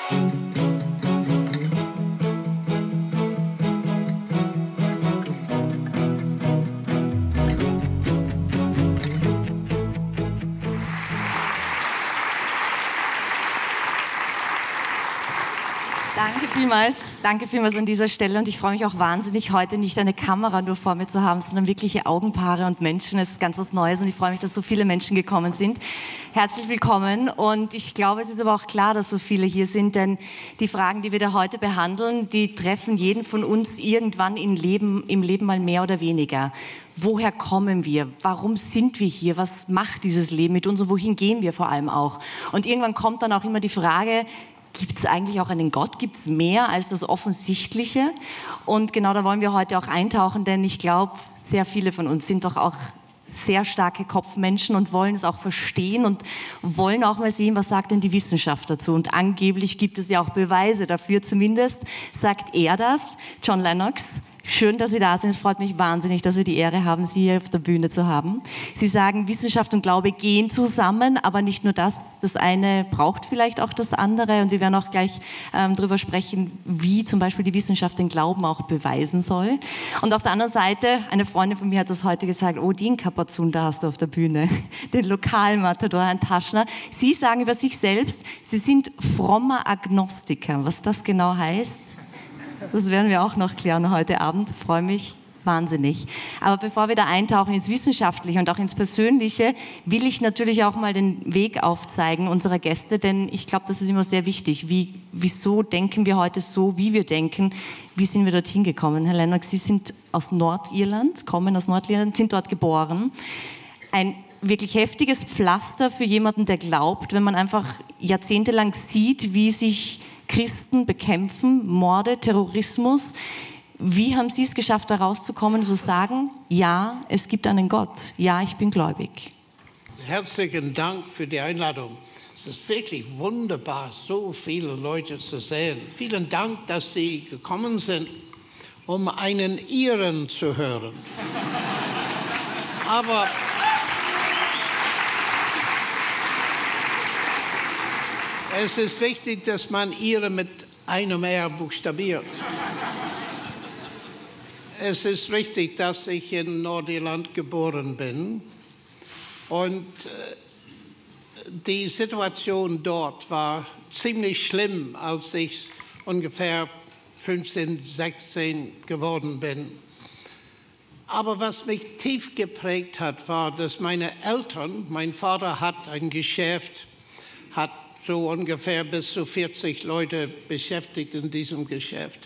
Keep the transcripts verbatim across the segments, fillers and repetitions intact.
Danke vielmals, danke vielmals an dieser Stelle und ich freue mich auch wahnsinnig, heute nicht eine Kamera nur vor mir zu haben, sondern wirkliche Augenpaare und Menschen. Es ist ganz was Neues und ich freue mich, dass so viele Menschen gekommen sind. Herzlich willkommen und ich glaube, es ist aber auch klar, dass so viele hier sind, denn die Fragen, die wir da heute behandeln, die treffen jeden von uns irgendwann im Leben, im Leben mal mehr oder weniger. Woher kommen wir? Warum sind wir hier? Was macht dieses Leben mit uns und wohin gehen wir vor allem auch? Und irgendwann kommt dann auch immer die Frage, gibt es eigentlich auch einen Gott? Gibt es mehr als das Offensichtliche? Und genau da wollen wir heute auch eintauchen, denn ich glaube, sehr viele von uns sind doch auch sehr starke Kopfmenschen und wollen es auch verstehen und wollen auch mal sehen, was sagt denn die Wissenschaft dazu. Und angeblich gibt es ja auch Beweise dafür, zumindest sagt er das, John Lennox. Schön, dass Sie da sind. Es freut mich wahnsinnig, dass wir die Ehre haben, Sie hier auf der Bühne zu haben. Sie sagen, Wissenschaft und Glaube gehen zusammen, aber nicht nur das. Das eine braucht vielleicht auch das andere. Und wir werden auch gleich ähm, darüber sprechen, wie zum Beispiel die Wissenschaft den Glauben auch beweisen soll. Und auf der anderen Seite, eine Freundin von mir hat das heute gesagt, oh, den Kapazun, da hast du auf der Bühne, den Lokalmatador, Herrn Taschner. Sie sagen über sich selbst, Sie sind frommer Agnostiker. Was das genau heißt? Das werden wir auch noch klären heute Abend. Ich freue mich wahnsinnig. Aber bevor wir da eintauchen ins Wissenschaftliche und auch ins Persönliche, will ich natürlich auch mal den Weg aufzeigen unserer Gäste, denn ich glaube, das ist immer sehr wichtig. Wie, wieso denken wir heute so, wie wir denken? Wie sind wir dorthin gekommen? Herr Lennox, Sie sind aus Nordirland, kommen aus Nordirland, sind dort geboren. Ein wirklich heftiges Pflaster für jemanden, der glaubt, wenn man einfach jahrzehntelang sieht, wie sich Christen bekämpfen, Morde, Terrorismus. Wie haben Sie es geschafft, da rauszukommen und zu sagen, ja, es gibt einen Gott, ja, ich bin gläubig? Herzlichen Dank für die Einladung. Es ist wirklich wunderbar, so viele Leute zu sehen. Vielen Dank, dass Sie gekommen sind, um einen Iren zu hören. Aber es ist wichtig, dass man Ihre mit einem R buchstabiert. Es ist richtig, dass ich in Nordirland geboren bin. Und die Situation dort war ziemlich schlimm, als ich ungefähr fünfzehn, sechzehn geworden bin. Aber was mich tief geprägt hat, war, dass meine Eltern, mein Vater hat ein Geschäft, hat so ungefähr bis zu vierzig Leute beschäftigt in diesem Geschäft.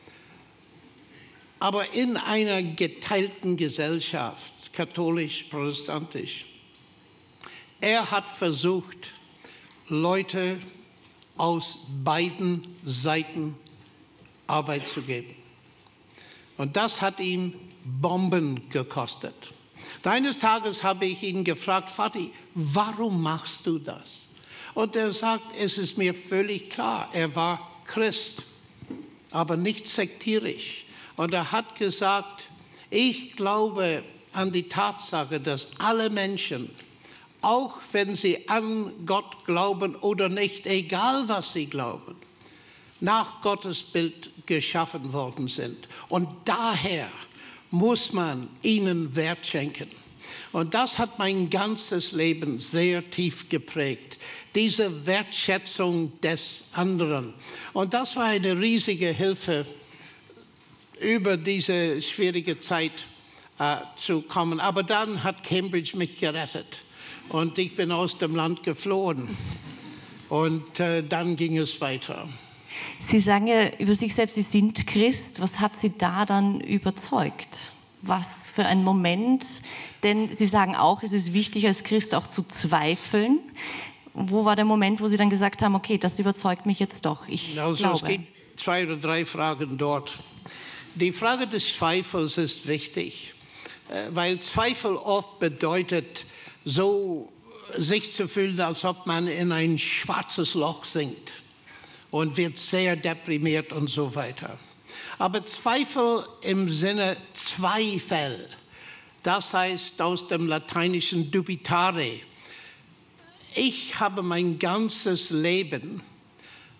Aber in einer geteilten Gesellschaft, katholisch, protestantisch, er hat versucht, Leute aus beiden Seiten Arbeit zu geben. Und das hat ihm Bomben gekostet. Und eines Tages habe ich ihn gefragt, Vati, warum machst du das? Und er sagt, es ist mir völlig klar, er war Christ, aber nicht sektierisch. Und er hat gesagt, ich glaube an die Tatsache, dass alle Menschen, auch wenn sie an Gott glauben oder nicht, egal was sie glauben, nach Gottes Bild geschaffen worden sind. Und daher muss man ihnen Wert schenken. Und das hat mein ganzes Leben sehr tief geprägt. Diese Wertschätzung des anderen. Und das war eine riesige Hilfe, über diese schwierige Zeit äh, zu kommen. Aber dann hat Cambridge mich gerettet. Und ich bin aus dem Land geflohen. Und äh, dann ging es weiter. Sie sagen ja über sich selbst, Sie sind Christ. Was hat Sie da dann überzeugt? Was für ein Moment? Denn Sie sagen auch, es ist wichtig, als Christ auch zu zweifeln. Wo war der Moment, wo Sie dann gesagt haben, okay, das überzeugt mich jetzt doch, ich also, glaube? Es gibt zwei oder drei Fragen dort. Die Frage des Zweifels ist wichtig, weil Zweifel oft bedeutet, so sich zu fühlen, als ob man in ein schwarzes Loch sinkt und wird sehr deprimiert und so weiter. Aber Zweifel im Sinne Zweifel, das heißt aus dem Lateinischen dubitare. Ich habe mein ganzes Leben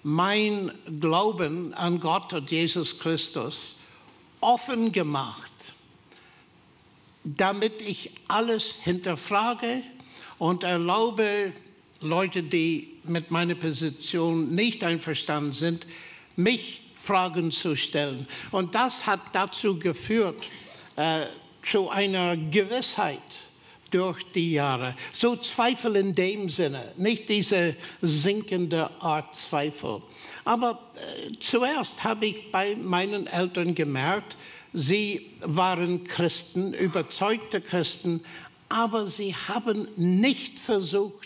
mein Glauben an Gott und Jesus Christus offen gemacht, damit ich alles hinterfrage und erlaube, Leute, die mit meiner Position nicht einverstanden sind, mich Fragen zu stellen. Und das hat dazu geführt, äh, zu einer Gewissheit durch die Jahre. So Zweifel in dem Sinne, nicht diese sinkende Art Zweifel. Aber äh, zuerst habe ich bei meinen Eltern gemerkt, sie waren Christen, überzeugte Christen, aber sie haben nicht versucht,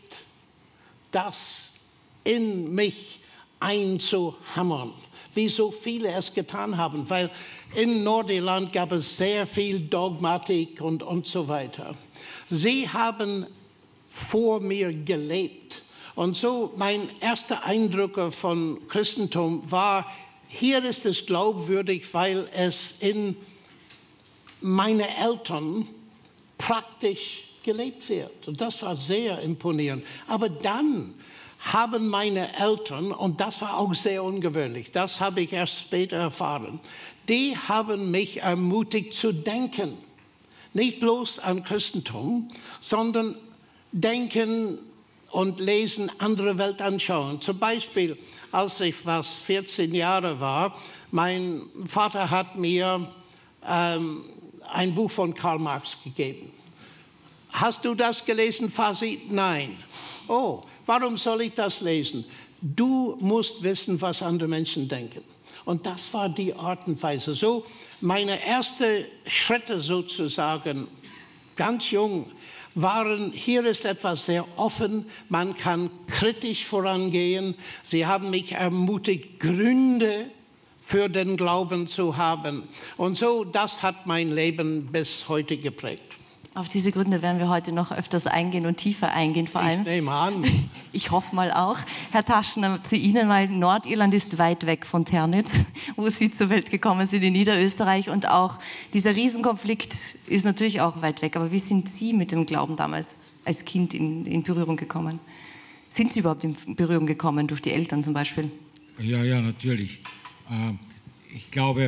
das in mich einzuhammern, wie so viele es getan haben, weil in Nordirland gab es sehr viel Dogmatik und, und so weiter. Sie haben vor mir gelebt. Und so mein erster Eindruck von Christentum war, hier ist es glaubwürdig, weil es in meine Eltern praktisch gelebt wird. Und das war sehr imponierend. Aber dann haben meine Eltern, und das war auch sehr ungewöhnlich, das habe ich erst später erfahren, die haben mich ermutigt zu denken. Nicht bloß an Christentum, sondern denken und lesen, andere Welt anschauen. Zum Beispiel, als ich fast vierzehn Jahre war, mein Vater hat mir ähm, ein Buch von Karl Marx gegeben. Hast du das gelesen, Fasi? Nein. Oh, warum soll ich das lesen? Du musst wissen, was andere Menschen denken. Und das war die Art und Weise. So meine ersten Schritte sozusagen, ganz jung, waren, hier ist etwas sehr offen, man kann kritisch vorangehen. Sie haben mich ermutigt, Gründe für den Glauben zu haben. Und so, das hat mein Leben bis heute geprägt. Auf diese Gründe werden wir heute noch öfters eingehen und tiefer eingehen, vor allem. Ich nehme an. Ich hoffe mal auch. Herr Taschner, zu Ihnen, weil Nordirland ist weit weg von Ternitz, wo Sie zur Welt gekommen sind, in Niederösterreich. Und auch dieser Riesenkonflikt ist natürlich auch weit weg. Aber wie sind Sie mit dem Glauben damals als Kind in, in Berührung gekommen? Sind Sie überhaupt in Berührung gekommen, durch die Eltern zum Beispiel? Ja, ja, natürlich. Ich glaube,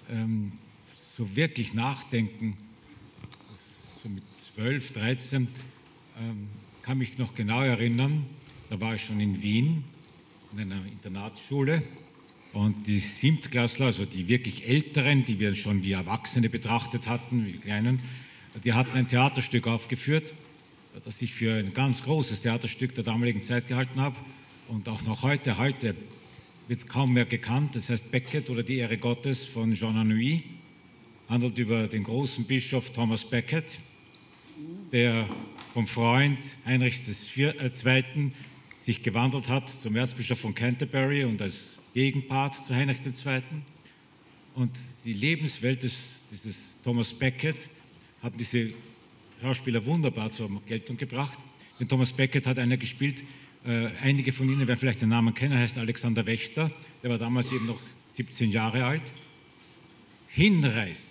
so wirklich nachdenken, so mit zwölf, dreizehn, ähm, kann mich noch genau erinnern, da war ich schon in Wien, in einer Internatsschule und die Siebtklässler, also die wirklich Älteren, die wir schon wie Erwachsene betrachtet hatten, wie Kleinen, die hatten ein Theaterstück aufgeführt, das ich für ein ganz großes Theaterstück der damaligen Zeit gehalten habe und auch noch heute, heute wird es kaum mehr gekannt, das heißt Becket oder die Ehre Gottes von Jean Anouilh, handelt über den großen Bischof Thomas Becket, der vom Freund Heinrichs der Zweiten sich gewandelt hat zum Erzbischof von Canterbury und als Gegenpart zu Heinrich der Zweiten. Und die Lebenswelt des, dieses Thomas Becket hat diese Schauspieler wunderbar zur Geltung gebracht. Denn Thomas Becket hat einer gespielt, äh, einige von Ihnen werden vielleicht den Namen kennen, er heißt Alexander Wächter, der war damals eben noch siebzehn Jahre alt. Hinreißend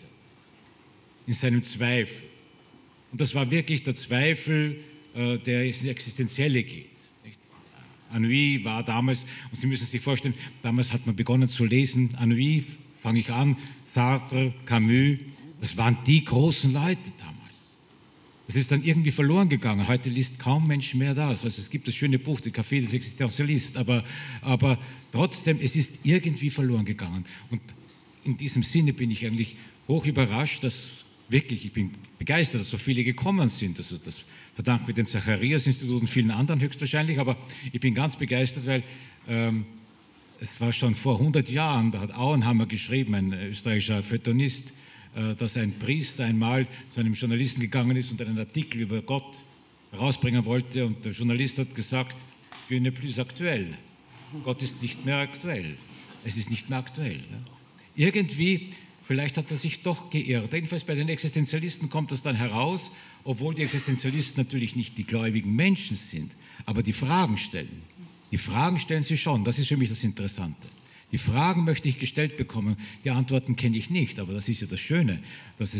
in seinem Zweifel. Und das war wirklich der Zweifel, äh, der ins Existenzielle geht. Nicht? Anouilh war damals, und Sie müssen sich vorstellen, damals hat man begonnen zu lesen, Anouilh, fange ich an, Sartre, Camus, das waren die großen Leute damals. Das ist dann irgendwie verloren gegangen. Heute liest kaum Mensch mehr das. Also es gibt das schöne Buch, die Café des Existenzialistes, aber, aber trotzdem, es ist irgendwie verloren gegangen. Und in diesem Sinne bin ich eigentlich hoch überrascht, dass wirklich, ich bin begeistert, dass so viele gekommen sind. Also das verdankt mit dem Zacharias-Institut und vielen anderen höchstwahrscheinlich, aber ich bin ganz begeistert, weil ähm, es war schon vor hundert Jahren, da hat Auenhammer geschrieben, ein österreichischer Feuilletonist, äh, dass ein Priester einmal zu einem Journalisten gegangen ist und einen Artikel über Gott herausbringen wollte und der Journalist hat gesagt, Dieu n'est plus actuel. Gott ist nicht mehr aktuell. Es ist nicht mehr aktuell. Ja. Irgendwie vielleicht hat er sich doch geirrt. Jedenfalls bei den Existenzialisten kommt das dann heraus, obwohl die Existenzialisten natürlich nicht die gläubigen Menschen sind, aber die Fragen stellen. Die Fragen stellen sie schon, das ist für mich das Interessante. Die Fragen möchte ich gestellt bekommen, die Antworten kenne ich nicht, aber das ist ja das Schöne, dass es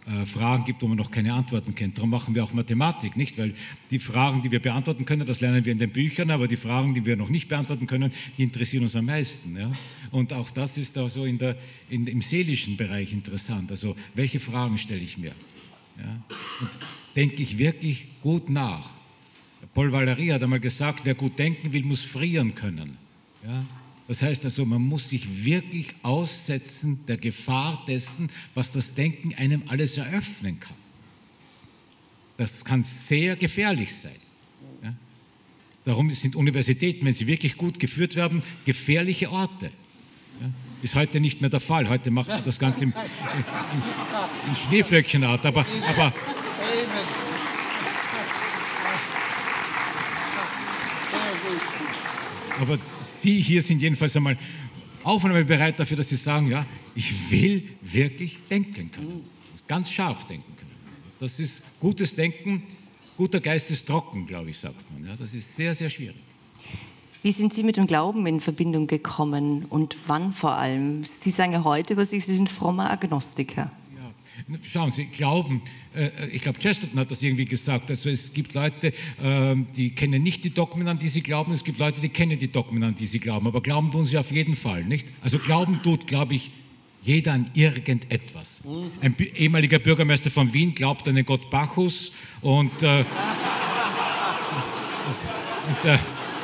äh, Fragen gibt, wo man noch keine Antworten kennt. Darum machen wir auch Mathematik, nicht? Weil die Fragen, die wir beantworten können, das lernen wir in den Büchern, aber die Fragen, die wir noch nicht beantworten können, die interessieren uns am meisten. Ja? Und auch das ist also in der, in, im seelischen Bereich interessant. Also welche Fragen stelle ich mir? Ja? Und denke ich wirklich gut nach? Paul Valéry hat einmal gesagt, wer gut denken will, muss frieren können. Ja? Das heißt also, man muss sich wirklich aussetzen der Gefahr dessen, was das Denken einem alles eröffnen kann. Das kann sehr gefährlich sein. Ja? Darum sind Universitäten, wenn sie wirklich gut geführt werden, gefährliche Orte. Ja? Ist heute nicht mehr der Fall. Heute macht man das Ganze in, in, in Schneeflöckchenart. Aber, aber Aber Sie hier sind jedenfalls einmal aufnahmebereit dafür, dass Sie sagen, ja, ich will wirklich denken können. Ganz scharf denken können. Das ist gutes Denken, guter Geist ist trocken, glaube ich, sagt man. Ja, das ist sehr, sehr schwierig. Wie sind Sie mit dem Glauben in Verbindung gekommen und wann vor allem? Sie sagen ja heute über sich, Sie sind frommer Agnostiker. Schauen Sie, Glauben, äh, ich glaube, Chesterton hat das irgendwie gesagt, also es gibt Leute, äh, die kennen nicht die Dogmen, an die sie glauben, es gibt Leute, die kennen die Dogmen, an die sie glauben, aber glauben tun sie auf jeden Fall, nicht? Also glauben tut, glaube ich, jeder an irgendetwas. Ein ehemaliger Bürgermeister von Wien glaubt an den Gott Bacchus und, äh, und, und der,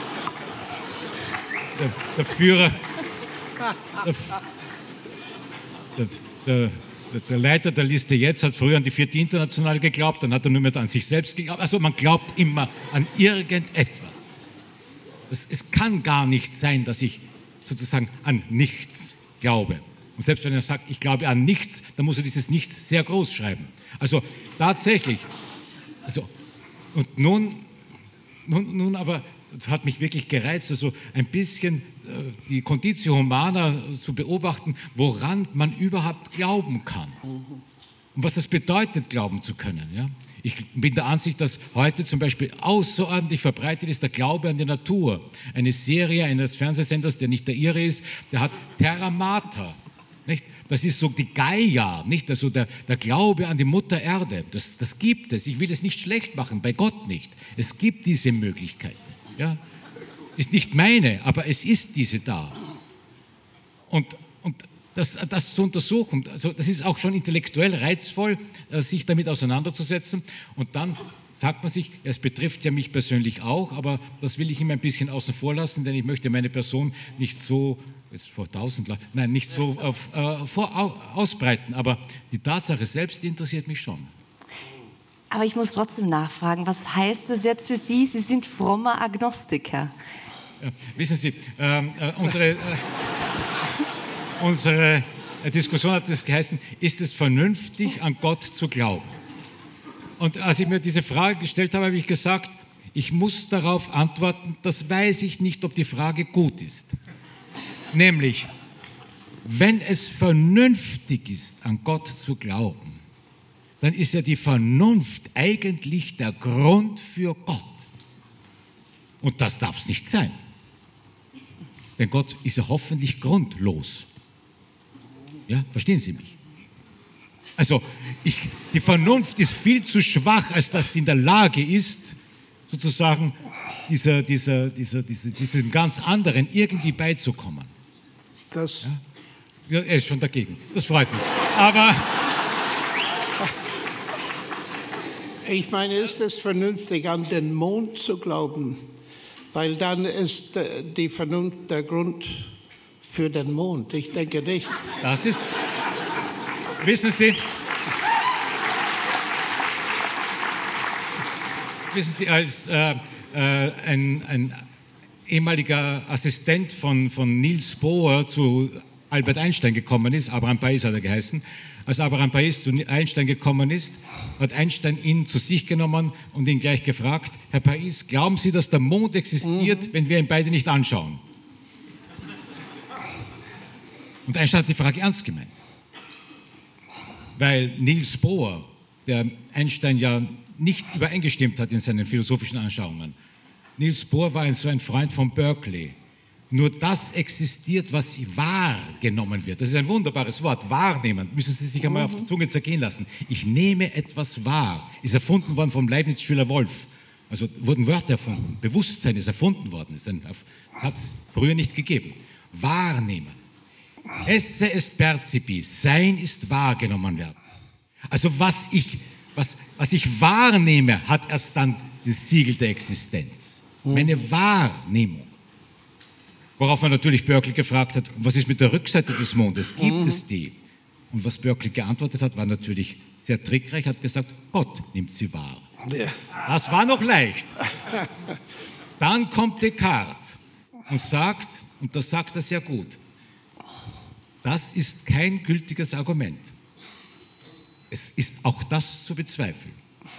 der, der Führer, der, der, der Der Leiter der Liste jetzt hat früher an die vierte Internationale geglaubt, dann hat er nur mehr an sich selbst geglaubt. Also man glaubt immer an irgendetwas. Es, es kann gar nicht sein, dass ich sozusagen an nichts glaube. Und selbst wenn er sagt, ich glaube an nichts, dann muss er dieses Nichts sehr groß schreiben. Also tatsächlich. Also, und nun, nun, nun aber, das hat mich wirklich gereizt, also ein bisschen die Conditio Humana zu beobachten, woran man überhaupt glauben kann. Und was es bedeutet, glauben zu können. Ja? Ich bin der Ansicht, dass heute zum Beispiel außerordentlich verbreitet ist der Glaube an die Natur. Eine Serie eines Fernsehsenders, der nicht der Ihre ist, der hat Terra Mater. Nicht? Das ist so die Gaia, nicht? Also der, der Glaube an die Mutter Erde. Das, das gibt es. Ich will es nicht schlecht machen, bei Gott nicht. Es gibt diese Möglichkeiten. Ja? Ist nicht meine, aber es ist diese da. Und, und das, das zu untersuchen, also das ist auch schon intellektuell reizvoll, sich damit auseinanderzusetzen. Und dann sagt man sich, es betrifft ja mich persönlich auch, aber das will ich immer ein bisschen außen vor lassen, denn ich möchte meine Person nicht so, jetzt vor tausend, nein, nicht so auf, äh, vor, ausbreiten. Aber die Tatsache selbst interessiert mich schon. Aber ich muss trotzdem nachfragen, was heißt das jetzt für Sie? Sie sind frommer Agnostiker. Ja, wissen Sie, äh, äh, unsere, äh, unsere Diskussion hat es geheißen, ist es vernünftig, an Gott zu glauben? Und als ich mir diese Frage gestellt habe, habe ich gesagt, ich muss darauf antworten, das weiß ich nicht, ob die Frage gut ist. Nämlich, wenn es vernünftig ist, an Gott zu glauben, dann ist ja die Vernunft eigentlich der Grund für Gott. Und das darf es nicht sein. Denn Gott ist ja hoffentlich grundlos. Ja, verstehen Sie mich? Also, ich, die Vernunft ist viel zu schwach, als dass sie in der Lage ist, sozusagen dieser, dieser, dieser, dieser, diesem ganz anderen irgendwie beizukommen. Das ja? Ja, er ist schon dagegen. Das freut mich. Aber ich meine, ist es vernünftig, an den Mond zu glauben? Weil dann ist die Vernunft der Grund für den Mond. Ich denke nicht. Das ist, wissen Sie, wissen Sie, als äh, äh, ein, ein ehemaliger Assistent von, von Niels Bohr zu Albert Einstein gekommen ist, Abraham Pais hat er geheißen, als Abraham Pais zu Einstein gekommen ist, hat Einstein ihn zu sich genommen und ihn gleich gefragt, Herr Pais, glauben Sie, dass der Mond existiert, mhm. wenn wir ihn beide nicht anschauen? Und Einstein hat die Frage ernst gemeint. Weil Niels Bohr, der Einstein ja nicht übereingestimmt hat in seinen philosophischen Anschauungen, Niels Bohr war so ein Freund von Berkeley. nur das existiert, was wahrgenommen wird. Das ist ein wunderbares Wort, wahrnehmen. Müssen Sie sich einmal auf die Zunge zergehen lassen. Ich nehme etwas wahr. Ist erfunden worden vom Leibniz-Schüler Wolf. Also wurden Wörter erfunden. Bewusstsein ist erfunden worden. Hat es früher nicht gegeben. Wahrnehmen. Esse est percipi. Sein ist wahrgenommen werden. Also was ich, was, was ich wahrnehme, hat erst dann das Siegel der Existenz. Meine Wahrnehmung. Worauf man natürlich Berkeley gefragt hat, was ist mit der Rückseite des Mondes? Gibt mhm. es die? Und was Berkeley geantwortet hat, war natürlich sehr trickreich, hat gesagt, Gott nimmt sie wahr. Ja. Das war noch leicht. Dann kommt Descartes und sagt, und das sagt er sehr gut, das ist kein gültiges Argument. Es ist auch das zu bezweifeln.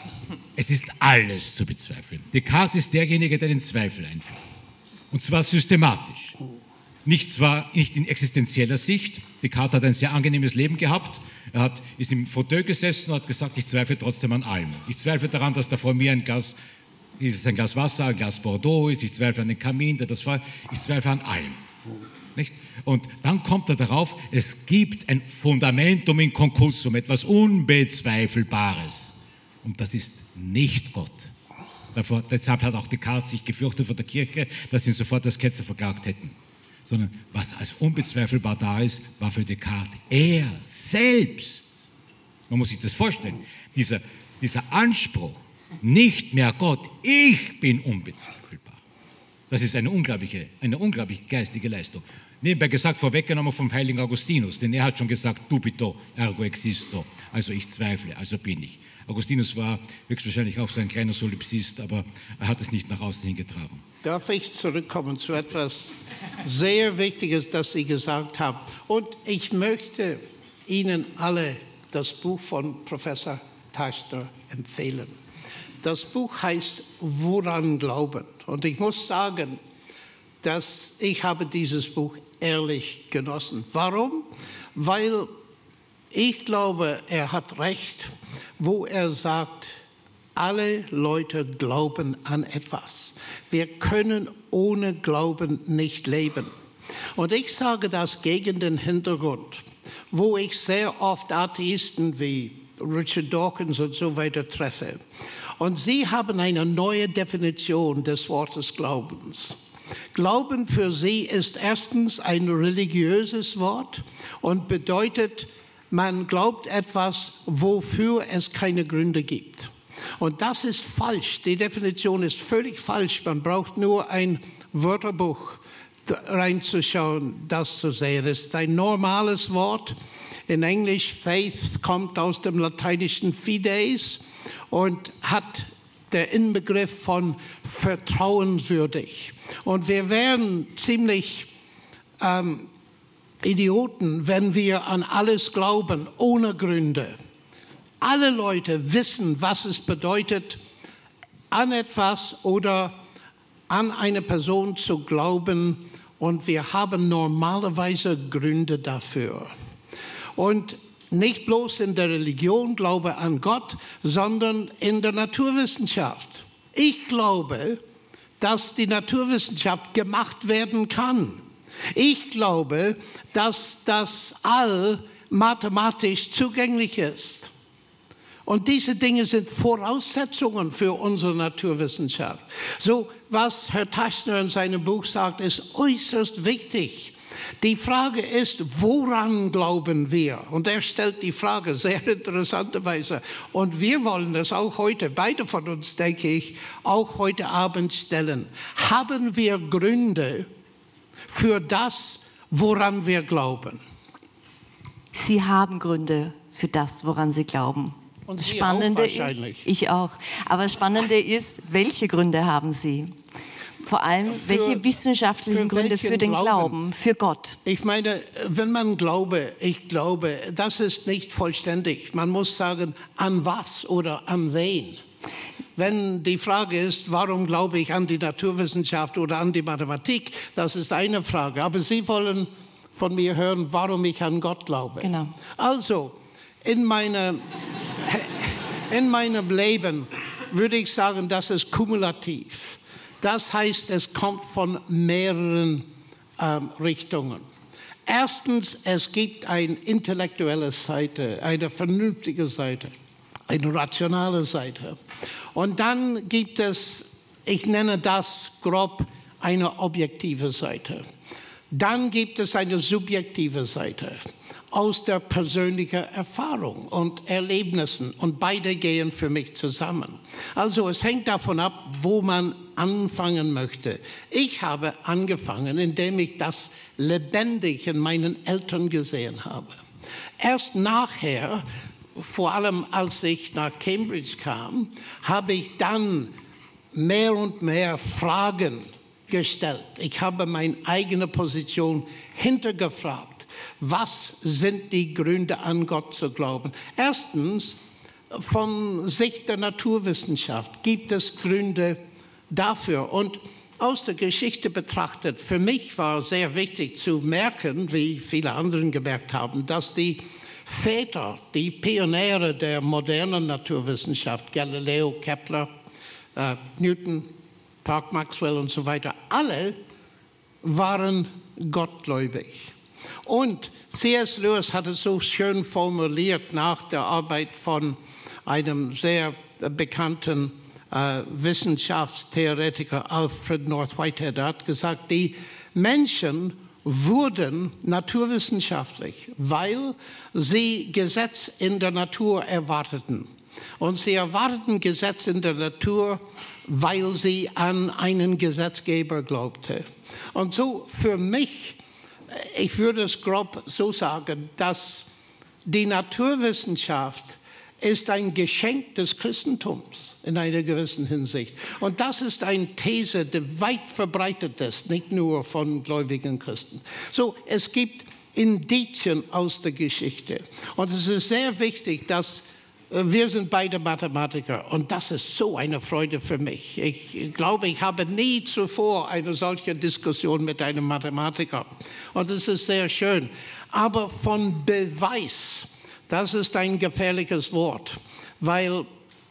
Es ist alles zu bezweifeln. Descartes ist derjenige, der den Zweifel einführt. Und zwar systematisch. Nicht zwar nicht in existenzieller Sicht. Descartes hat ein sehr angenehmes Leben gehabt. Er hat, ist im Fauteuil gesessen und hat gesagt, ich zweifle trotzdem an allem. Ich zweifle daran, dass da vor mir ein Glas, ist es ein Glas Wasser, ein Glas Bordeaux ist. Ich zweifle an den Kamin, der das Feuer. Ich zweifle an allem. Nicht? Und dann kommt er darauf, es gibt ein Fundamentum in concussum, etwas Unbezweifelbares. Und das ist nicht Gott. Davor, deshalb hat auch Descartes sich gefürchtet vor der Kirche, dass sie ihn sofort als Ketzer verklagt hätten. Sondern was als unbezweifelbar da ist, war für Descartes er selbst. Man muss sich das vorstellen. Dieser, dieser Anspruch, nicht mehr Gott, ich bin unbezweifelbar. Das ist eine unglaubliche, eine unglaubliche geistige Leistung. Nebenbei gesagt, vorweggenommen vom heiligen Augustinus, denn er hat schon gesagt, dubito, ergo existo, also ich zweifle, also bin ich. Augustinus war höchstwahrscheinlich auch so ein kleiner Solipsist, aber er hat es nicht nach außen hingetragen. Darf ich zurückkommen zu etwas sehr Wichtiges, das Sie gesagt haben? Und ich möchte Ihnen alle das Buch von Professor Teisner empfehlen. Das Buch heißt Woran glauben? Und ich muss sagen, dass ich habe dieses Buch ehrlich genossen. Warum? Weil ich glaube, er hat recht, wo er sagt, alle Leute glauben an etwas. Wir können ohne Glauben nicht leben. Und ich sage das gegen den Hintergrund, wo ich sehr oft Atheisten wie Richard Dawkins und so weiter treffe. Und sie haben eine neue Definition des Wortes Glaubens. Glauben für sie ist erstens ein religiöses Wort und bedeutet, man glaubt etwas, wofür es keine Gründe gibt. Und das ist falsch. Die Definition ist völlig falsch. Man braucht nur ein Wörterbuch reinzuschauen, das zu sehen. Es ist ein normales Wort. In Englisch, Faith kommt aus dem lateinischen Fides und hat der Inbegriff von vertrauenswürdig. Und wir wären ziemlich ähm, Idioten, wenn wir an alles glauben, ohne Gründe. Alle Leute wissen, was es bedeutet, an etwas oder an eine Person zu glauben. Und wir haben normalerweise Gründe dafür. Und nicht bloß in der Religion, Glaube an Gott, sondern in der Naturwissenschaft. Ich glaube, dass die Naturwissenschaft gemacht werden kann. Ich glaube, dass das All mathematisch zugänglich ist. Und diese Dinge sind Voraussetzungen für unsere Naturwissenschaft. So, was Herr Teisner in seinem Buch sagt, ist äußerst wichtig. Die Frage ist, woran glauben wir? Und er stellt die Frage sehr interessanterweise. Und wir wollen das auch heute, beide von uns, denke ich, auch heute Abend stellen. Haben wir Gründe für das, woran wir glauben? Sie haben Gründe für das, woran Sie glauben. Und Sie Spannende auch wahrscheinlich. Ist, ich auch. Aber das Spannende ist, welche Gründe haben Sie? Vor allem, Für, welche wissenschaftlichen für Gründe für den Glauben? Glauben, für Gott? Ich meine, wenn man glaube, ich glaube, das ist nicht vollständig. Man muss sagen, an was oder an wen. Wenn die Frage ist, warum glaube ich an die Naturwissenschaft oder an die Mathematik, das ist eine Frage. Aber Sie wollen von mir hören, warum ich an Gott glaube. Genau. Also, in, meine, in meinem Leben würde ich sagen, das ist kumulativ. Das heißt, es kommt von mehreren ähm, Richtungen. Erstens, es gibt eine intellektuelle Seite, eine vernünftige Seite, eine rationale Seite. Und dann gibt es, ich nenne das grob, eine objektive Seite. Dann gibt es eine subjektive Seite aus der persönlichen Erfahrung und Erlebnissen. Und beide gehen für mich zusammen. Also es hängt davon ab, wo man anfangen möchte. Ich habe angefangen, indem ich das lebendig in meinen Eltern gesehen habe. Erst nachher, vor allem als ich nach Cambridge kam, habe ich dann mehr und mehr Fragen gestellt. Ich habe meine eigene Position hintergefragt. Was sind die Gründe, an Gott zu glauben? Erstens, von Sicht der Naturwissenschaft gibt es Gründe dafür. Und aus der Geschichte betrachtet, für mich war sehr wichtig zu merken, wie viele anderen gemerkt haben, dass die Väter, die Pioniere der modernen Naturwissenschaft, Galileo, Kepler, äh, Newton, Park Maxwell und so weiter, alle waren gottgläubig. Und C S Lewis hat es so schön formuliert nach der Arbeit von einem sehr bekannten äh, Wissenschaftstheoretiker, Alfred North Whitehead. Er hat gesagt, die Menschen wurden naturwissenschaftlich, weil sie Gesetz in der Natur erwarteten. Und sie erwarteten Gesetz in der Natur, weil sie an einen Gesetzgeber glaubte. Und so für mich, ich würde es grob so sagen, dass die Naturwissenschaft ist ein Geschenk des Christentums in einer gewissen Hinsicht. Und das ist eine These, die weit verbreitet ist, nicht nur von gläubigen Christen. So, es gibt Indizien aus der Geschichte. Und es ist sehr wichtig, dass wir sind beide Mathematiker und das ist so eine Freude für mich. Ich glaube, ich habe nie zuvor eine solche Diskussion mit einem Mathematiker und es ist sehr schön. Aber von Beweis, das ist ein gefährliches Wort, weil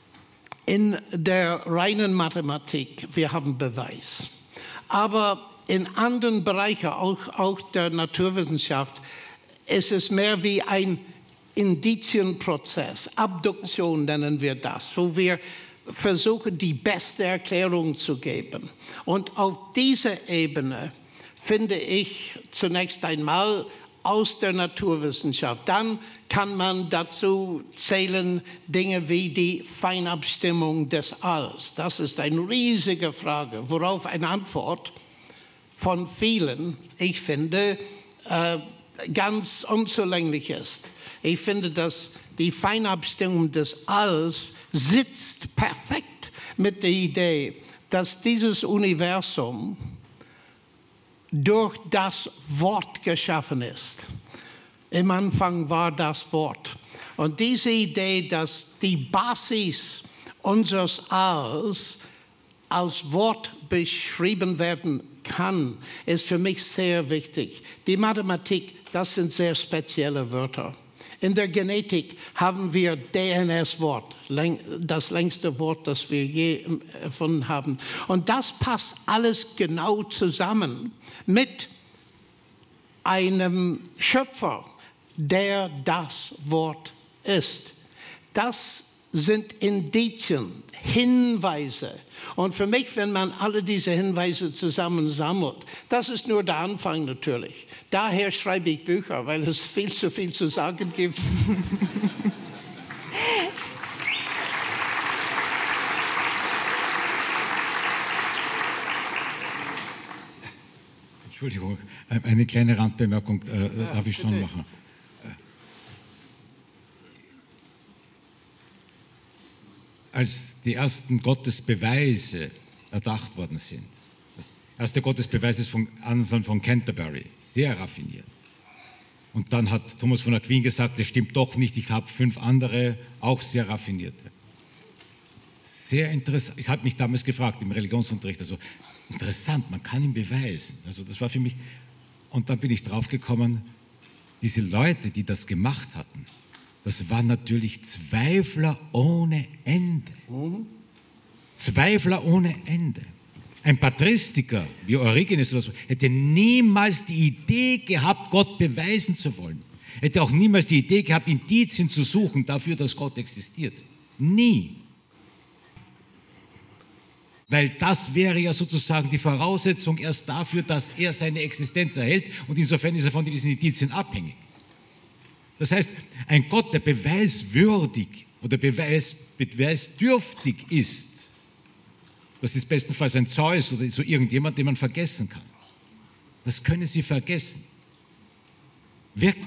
in der reinen Mathematik, wir haben Beweis. Aber in anderen Bereichen, auch, auch der Naturwissenschaft, ist es mehr wie ein Indizienprozess, Abduktion nennen wir das, wo wir versuchen, die beste Erklärung zu geben. Und auf dieser Ebene finde ich zunächst einmal aus der Naturwissenschaft. Dann kann man dazu zählen Dinge wie die Feinabstimmung des Alls. Das ist eine riesige Frage, worauf eine Antwort von vielen, ich finde, äh, ganz unzulänglich ist. Ich finde, dass die Feinabstimmung des Alls sitzt perfekt mit der Idee, dass dieses Universum durch das Wort geschaffen ist. Im Anfang war das Wort. Und diese Idee, dass die Basis unseres Alls als Wort beschrieben werden kann, ist für mich sehr wichtig. Die Mathematik, das sind sehr spezielle Wörter. In der Genetik haben wir D N S-Wort, das längste Wort, das wir je erfunden haben. Und das passt alles genau zusammen mit einem Schöpfer, der das Wort ist. Das sind Indizien, Hinweise. Und für mich, wenn man alle diese Hinweise zusammensammelt, das ist nur der Anfang natürlich. Daher schreibe ich Bücher, weil es viel zu viel zu sagen gibt. Entschuldigung, eine kleine Randbemerkung äh, ja, darf ich schon bitte machen. Als die ersten Gottesbeweise erdacht worden sind. Der erste Gottesbeweis ist von Anselm von Canterbury, sehr raffiniert. Und dann hat Thomas von Aquin gesagt, das stimmt doch nicht, ich habe fünf andere, auch sehr raffinierte. Sehr interessant, ich habe mich damals gefragt im Religionsunterricht, also interessant, man kann ihn beweisen. Also das war für mich, und dann bin ich draufgekommen, diese Leute, die das gemacht hatten, das waren natürlich Zweifler ohne Ende. Mhm. Zweifler ohne Ende. Ein Patristiker wie Origenes oder so hätte niemals die Idee gehabt, Gott beweisen zu wollen. Hätte auch niemals die Idee gehabt, Indizien zu suchen dafür, dass Gott existiert. Nie. Weil das wäre ja sozusagen die Voraussetzung erst dafür, dass er seine Existenz erhält, und insofern ist er von diesen Indizien abhängig. Das heißt, ein Gott, der beweiswürdig oder beweis, beweisdürftig ist, das ist bestenfalls ein Zeus oder so irgendjemand, den man vergessen kann. Das können Sie vergessen. Wirklich.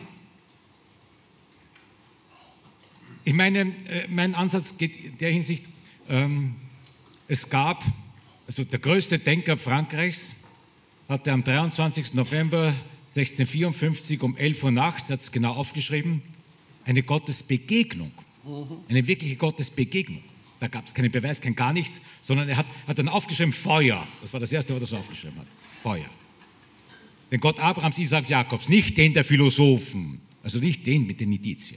Ich meine, mein Ansatz geht in der Hinsicht, ähm, es gab, also der größte Denker Frankreichs hatte am dreiundzwanzigsten November sechzehnhundertvierundfünfzig um elf Uhr nachts, hat es genau aufgeschrieben, eine Gottesbegegnung, eine wirkliche Gottesbegegnung. Da gab es keinen Beweis, kein gar nichts, sondern er hat, hat dann aufgeschrieben, Feuer. Das war das Erste, was er so aufgeschrieben hat, Feuer. Den Gott Abrahams, Isaak, Jakobs, nicht den der Philosophen, also nicht den mit den Indizien.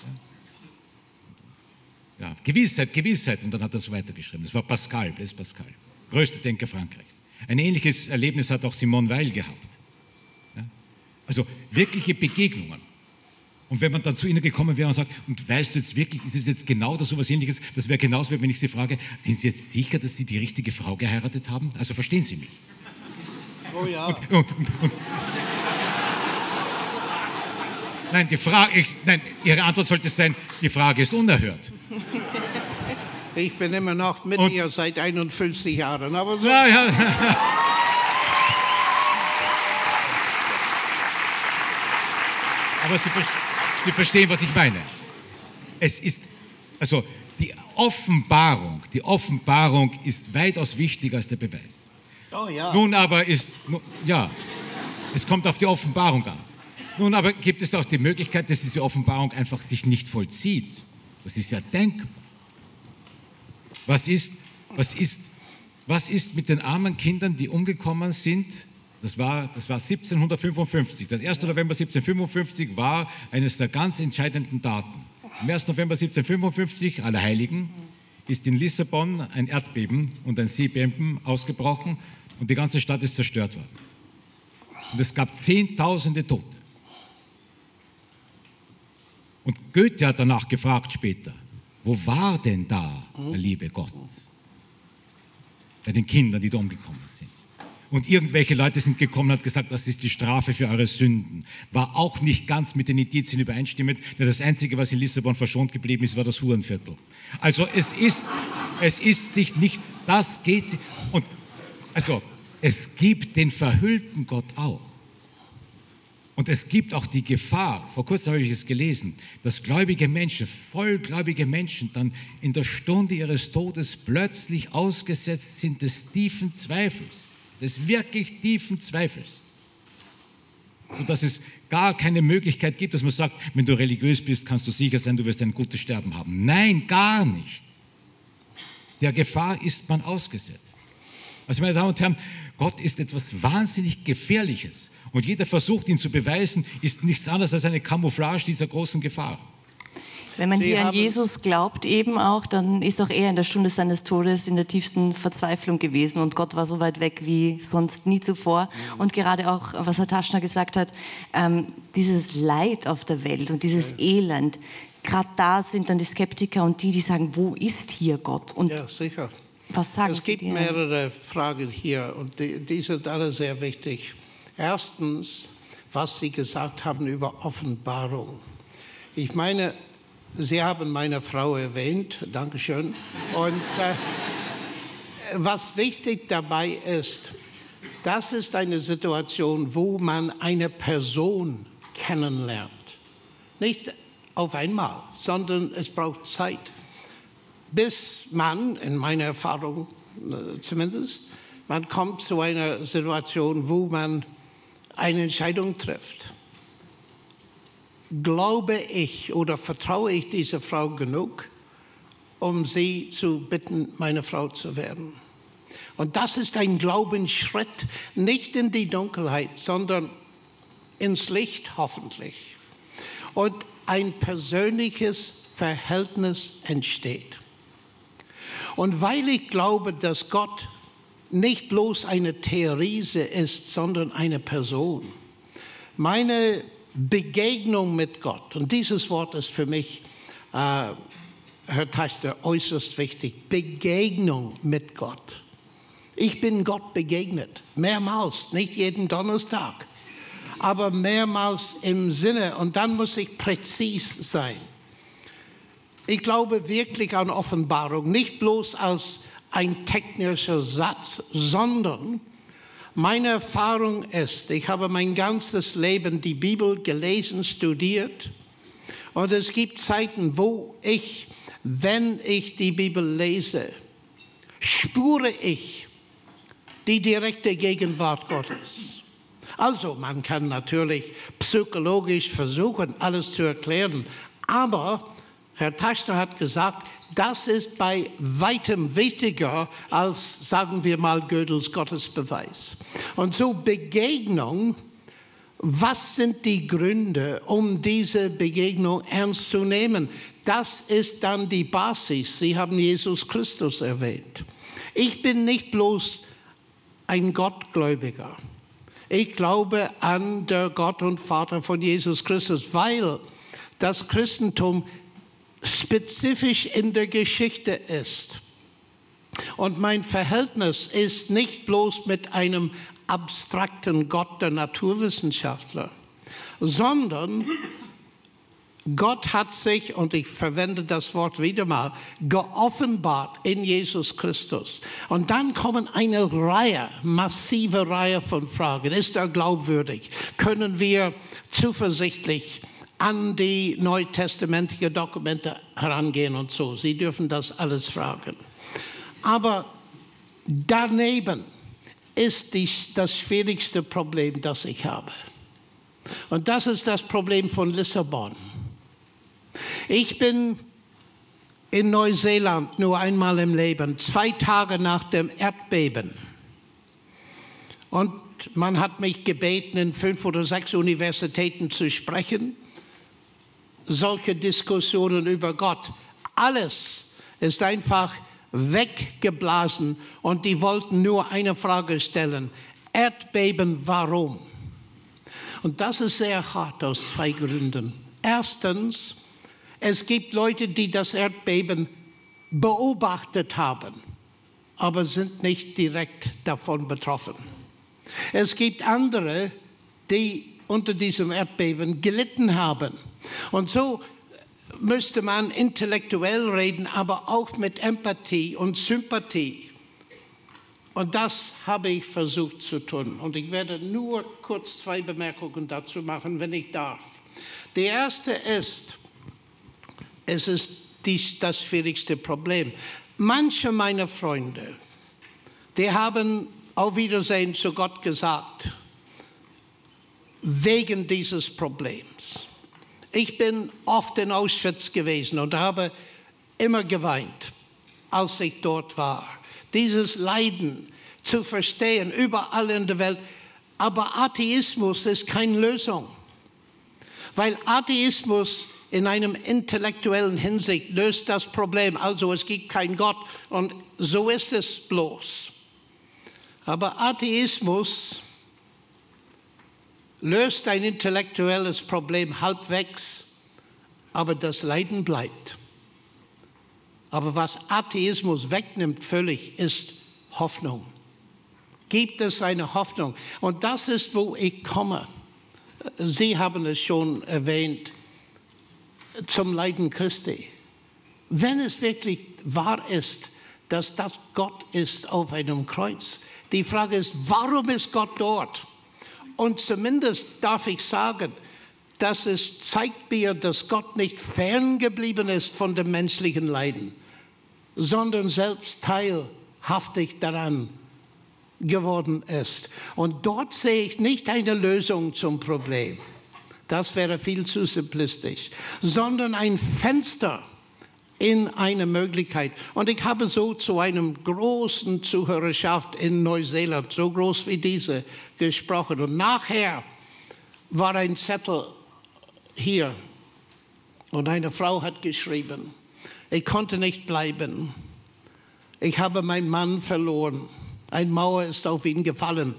Ja, Gewissheit, Gewissheit, und dann hat er so weitergeschrieben. Das war Pascal, Blaise Pascal, größter Denker Frankreichs. Ein ähnliches Erlebnis hat auch Simone Weil gehabt. Ja? Also wirkliche Begegnungen. Und wenn man dann zu ihnen gekommen wäre und sagt, und weißt du jetzt wirklich, ist es jetzt genau das, so was Ähnliches, das wäre genauso, wie wenn ich Sie frage, sind Sie jetzt sicher, dass Sie die richtige Frau geheiratet haben? Also verstehen Sie mich? Oh ja. Und, und, und, und, Nein, die Frage, ich, nein, Ihre Antwort sollte sein, die Frage ist unerhört. Ich bin immer noch mit Und, ihr seit einundfünfzig Jahren, aber so. Ja, ja. Aber Sie, Sie verstehen, was ich meine. Es ist, also die Offenbarung, die Offenbarung ist weitaus wichtiger als der Beweis. Oh ja. Nun aber ist, ja, es kommt auf die Offenbarung an. Nun aber gibt es auch die Möglichkeit, dass diese Offenbarung einfach sich nicht vollzieht. Das ist ja denkbar. Was ist, was ist, was ist mit den armen Kindern, die umgekommen sind? Das war, das war siebzehnhundertfünfundfünfzig. Das erste November siebzehnhundertfünfundfünfzig war eines der ganz entscheidenden Daten. Am ersten November siebzehnhundertfünfundfünfzig, Allerheiligen, ist in Lissabon ein Erdbeben und ein Seebeben ausgebrochen und die ganze Stadt ist zerstört worden. Und es gab Zehntausende Tote. Und Goethe hat danach gefragt später, wo war denn da der liebe Gott? Bei den Kindern, die da umgekommen sind. Und irgendwelche Leute sind gekommen und haben gesagt, das ist die Strafe für eure Sünden. War auch nicht ganz mit den Indizien übereinstimmend, denn das Einzige, was in Lissabon verschont geblieben ist, war das Hurenviertel. Also es ist, es ist sich nicht, das geht sich, und also es gibt den verhüllten Gott auch. Und es gibt auch die Gefahr, vor kurzem habe ich es gelesen, dass gläubige Menschen, vollgläubige Menschen dann in der Stunde ihres Todes plötzlich ausgesetzt sind des tiefen Zweifels, des wirklich tiefen Zweifels. Sodass es gar keine Möglichkeit gibt, dass man sagt, wenn du religiös bist, kannst du sicher sein, du wirst ein gutes Sterben haben. Nein, gar nicht. Der Gefahr ist man ausgesetzt. Also meine Damen und Herren, Gott ist etwas wahnsinnig Gefährliches. Und jeder Versuch, ihn zu beweisen, ist nichts anderes als eine Camouflage dieser großen Gefahr. Wenn man Sie hier an haben- Jesus glaubt eben auch, dann ist auch er in der Stunde seines Todes in der tiefsten Verzweiflung gewesen und Gott war so weit weg wie sonst nie zuvor. Und gerade auch, was Herr Taschner gesagt hat, ähm, dieses Leid auf der Welt und dieses Elend, gerade da sind dann die Skeptiker und die, die sagen, wo ist hier Gott? Und Ja, sicher. was sagen Es Sie gibt dir? mehrere Fragen hier und die, die sind alle sehr wichtig. Erstens, was Sie gesagt haben über Offenbarung. Ich meine, Sie haben meine Frau erwähnt, Dankeschön. Und äh, was wichtig dabei ist, das ist eine Situation, wo man eine Person kennenlernt. Nicht auf einmal, sondern es braucht Zeit, bis man, in meiner Erfahrung äh, zumindest, man kommt zu einer Situation, wo man eine Entscheidung trifft. Glaube ich oder vertraue ich dieser Frau genug, um sie zu bitten, meine Frau zu werden? Und das ist ein Glaubensschritt, nicht in die Dunkelheit, sondern ins Licht hoffentlich. Und ein persönliches Verhältnis entsteht. Und weil ich glaube, dass Gott nicht bloß eine Therese ist, sondern eine Person. Meine Begegnung mit Gott, und dieses Wort ist für mich, äh, Herr Taschner, äußerst wichtig, Begegnung mit Gott. Ich bin Gott begegnet, mehrmals, nicht jeden Donnerstag, aber mehrmals im Sinne, und dann muss ich präzis sein. Ich glaube wirklich an Offenbarung, nicht bloß als ein technischer Satz, sondern meine Erfahrung ist, ich habe mein ganzes Leben die Bibel gelesen, studiert, und es gibt Zeiten, wo ich, wenn ich die Bibel lese, spüre ich die direkte Gegenwart Gottes. Also man kann natürlich psychologisch versuchen, alles zu erklären, aber Herr Taschner hat gesagt, das ist bei weitem wichtiger als, sagen wir mal, Gödels Gottesbeweis. Und so Begegnung, was sind die Gründe, um diese Begegnung ernst zu nehmen? Das ist dann die Basis. Sie haben Jesus Christus erwähnt. Ich bin nicht bloß ein Gottgläubiger. Ich glaube an der Gott und Vater von Jesus Christus, weil das Christentum spezifisch in der Geschichte ist. Und mein Verhältnis ist nicht bloß mit einem abstrakten Gott der Naturwissenschaftler, sondern Gott hat sich, und ich verwende das Wort wieder mal, geoffenbart in Jesus Christus. Und dann kommen eine Reihe, massive Reihe von Fragen. Ist er glaubwürdig? Können wir zuversichtlich an die neutestamentlichen Dokumente herangehen und so? Sie dürfen das alles fragen. Aber daneben ist die, das schwierigste Problem, das ich habe. Und das ist das Problem von Lissabon. Ich bin in Neuseeland nur einmal im Leben, zwei Tage nach dem Erdbeben. Und man hat mich gebeten, in fünf oder sechs Universitäten zu sprechen. Solche Diskussionen über Gott. Alles ist einfach weggeblasen und die wollten nur eine Frage stellen. Erdbeben, warum? Und das ist sehr hart aus zwei Gründen. Erstens, es gibt Leute, die das Erdbeben beobachtet haben, aber sind nicht direkt davon betroffen. Es gibt andere, die unter diesem Erdbeben gelitten haben. Und so müsste man intellektuell reden, aber auch mit Empathie und Sympathie. Und das habe ich versucht zu tun. Und ich werde nur kurz zwei Bemerkungen dazu machen, wenn ich darf. Die erste ist, es ist die, das schwierigste Problem. Manche meiner Freunde, die haben auf Wiedersehen zu Gott gesagt, wegen dieses Problems. Ich bin oft in Auschwitz gewesen und habe immer geweint, als ich dort war. Dieses Leiden zu verstehen, überall in der Welt. Aber Atheismus ist keine Lösung. Weil Atheismus in einem intellektuellen Hinsicht löst das Problem. Also es gibt keinen Gott und so ist es bloß. Aber Atheismus löst ein intellektuelles Problem halbwegs, aber das Leiden bleibt. Aber was Atheismus wegnimmt völlig, ist Hoffnung. Gibt es eine Hoffnung? Und das ist, wo ich komme. Sie haben es schon erwähnt, zum Leiden Christi. Wenn es wirklich wahr ist, dass das Gott ist auf einem Kreuz, die Frage ist, warum ist Gott dort? Und zumindest darf ich sagen, dass es zeigt mir, dass Gott nicht ferngeblieben ist von dem menschlichen Leiden, sondern selbst teilhaftig daran geworden ist. Und dort sehe ich nicht eine Lösung zum Problem. Das wäre viel zu simplistisch, sondern ein Fenster in eine Möglichkeit. Und ich habe so zu einem großen Zuhörerschaft in Neuseeland, so groß wie diese, gesprochen. Und nachher war ein Zettel hier und eine Frau hat geschrieben, ich konnte nicht bleiben. Ich habe meinen Mann verloren. Eine Mauer ist auf ihn gefallen.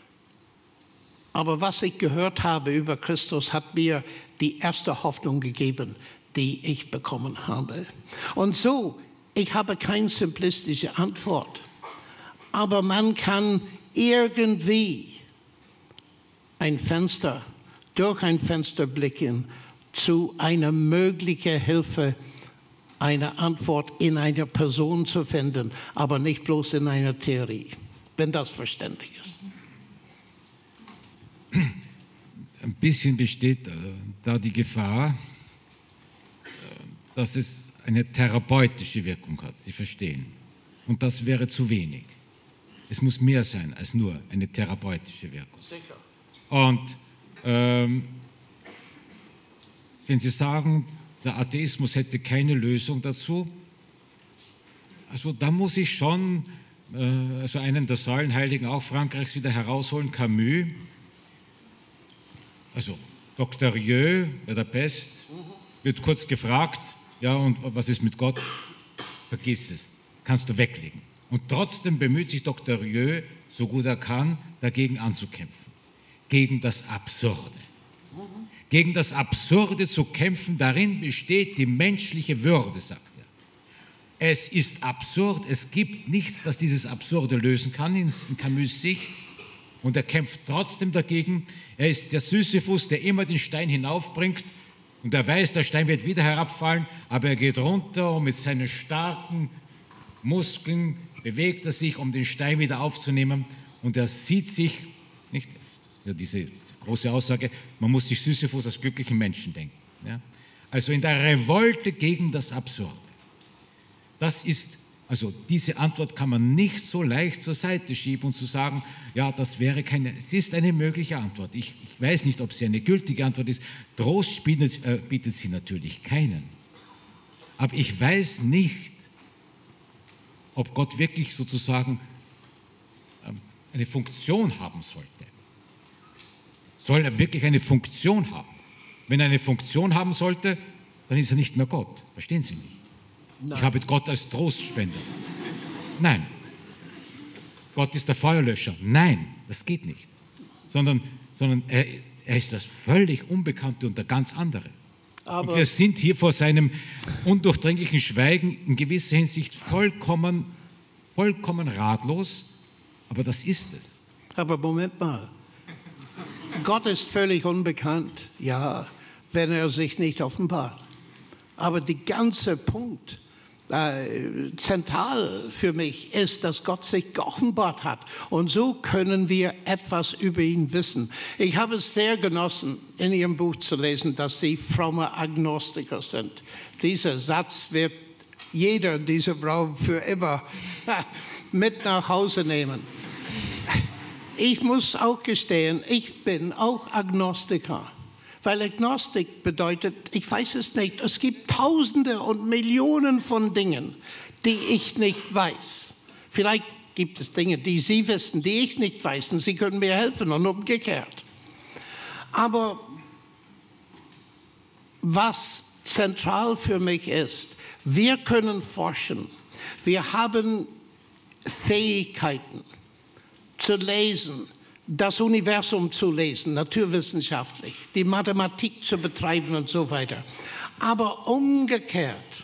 Aber was ich gehört habe über Christus, hat mir die erste Hoffnung gegeben, die ich bekommen habe. Und so, ich habe keine simplistische Antwort. Aber man kann irgendwie ein Fenster, durch ein Fenster blicken zu einer möglichen Hilfe, eine Antwort in einer Person zu finden, aber nicht bloß in einer Theorie, wenn das verständlich ist. Ein bisschen besteht äh, da die Gefahr, äh, dass es eine therapeutische Wirkung hat. Sie verstehen. Und das wäre zu wenig. Es muss mehr sein als nur eine therapeutische Wirkung. Sicher. Und ähm, wenn Sie sagen, der Atheismus hätte keine Lösung dazu, also da muss ich schon äh, also einen der Säulenheiligen auch Frankreichs wieder herausholen, Camus. Also Doktor Rieu bei der Pest wird kurz gefragt, ja, und was ist mit Gott? Vergiss es, kannst du weglegen. Und trotzdem bemüht sich Doktor Rieu, so gut er kann, dagegen anzukämpfen. Gegen das Absurde. Gegen das Absurde zu kämpfen, darin besteht die menschliche Würde, sagt er. Es ist absurd, es gibt nichts, das dieses Absurde lösen kann in Camus' Sicht. Und er kämpft trotzdem dagegen. Er ist der Sisyphus, der immer den Stein hinaufbringt und er weiß, der Stein wird wieder herabfallen, aber er geht runter und mit seinen starken Muskeln bewegt er sich, um den Stein wieder aufzunehmen und er sieht sich, nicht ja, diese große Aussage, man muss sich Sisyphus als glücklichen Menschen denken. Ja? Also in der Revolte gegen das Absurde. Das ist Also diese Antwort kann man nicht so leicht zur Seite schieben und zu sagen, ja, das wäre keine, es ist eine mögliche Antwort. Ich, ich weiß nicht, ob sie eine gültige Antwort ist. Trost bietet, äh, bietet sie natürlich keinen. Aber ich weiß nicht, ob Gott wirklich sozusagen ähm, eine Funktion haben sollte. Soll er wirklich eine Funktion haben? Wenn er eine Funktion haben sollte, dann ist er nicht mehr Gott. Verstehen Sie mich? Nein. Ich habe Gott als Trostspender. Nein. Gott ist der Feuerlöscher. Nein, das geht nicht. Sondern, sondern er, er ist das völlig Unbekannte und der ganz andere. Aber und wir sind hier vor seinem undurchdringlichen Schweigen in gewisser Hinsicht vollkommen, vollkommen ratlos. Aber das ist es. Aber Moment mal. Gott ist völlig unbekannt, ja, wenn er sich nicht offenbart. Aber der ganze Punkt, äh, zentral für mich, ist, dass Gott sich geoffenbart hat. Und so können wir etwas über ihn wissen. Ich habe es sehr genossen, in Ihrem Buch zu lesen, dass Sie fromme Agnostiker sind. Dieser Satz wird jeder in diesem Raum für immer mit nach Hause nehmen. Ich muss auch gestehen, ich bin auch Agnostiker. Weil Agnostik bedeutet, ich weiß es nicht, es gibt Tausende und Millionen von Dingen, die ich nicht weiß. Vielleicht gibt es Dinge, die Sie wissen, die ich nicht weiß und Sie können mir helfen und umgekehrt. Aber was zentral für mich ist, wir können forschen, wir haben Fähigkeiten zu lesen, das Universum zu lesen, naturwissenschaftlich, die Mathematik zu betreiben und so weiter. Aber umgekehrt,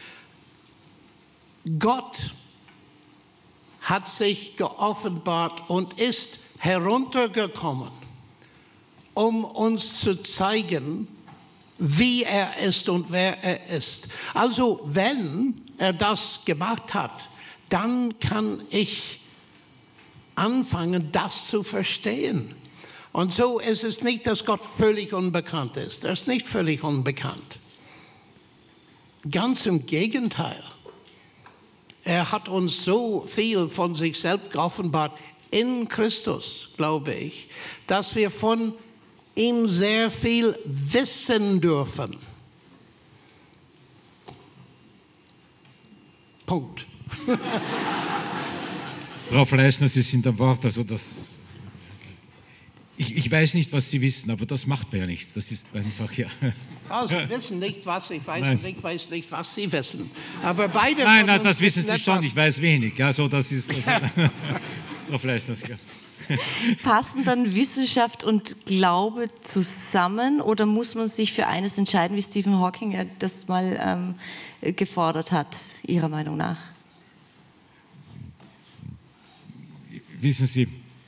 Gott hat sich geoffenbart und ist heruntergekommen, um uns zu zeigen, wie er ist und wer er ist. Also wenn er das gemacht hat, dann kann ich anfangen, das zu verstehen. Und so ist es nicht, dass Gott völlig unbekannt ist. Er ist nicht völlig unbekannt. Ganz im Gegenteil. Er hat uns so viel von sich selbst geoffenbart in Christus, glaube ich, dass wir von ihm sehr viel wissen dürfen. Punkt. Frau Fleißner, Sie sind am Wort. Also das, ich, ich weiß nicht, was Sie wissen, aber das macht mir ja nichts. Das ist einfach, ja. Also, Sie wissen nicht, was ich weiß, und ich weiß nicht, was Sie wissen. Aber beide. Nein, nein, das wissen Sie schon. Ich weiß wenig. Ja, so, das ist. Also Frau Fleischner. Passen dann Wissenschaft und Glaube zusammen oder muss man sich für eines entscheiden, wie Stephen Hawking ja das mal ähm, gefordert hat, Ihrer Meinung nach? Wissen Sie,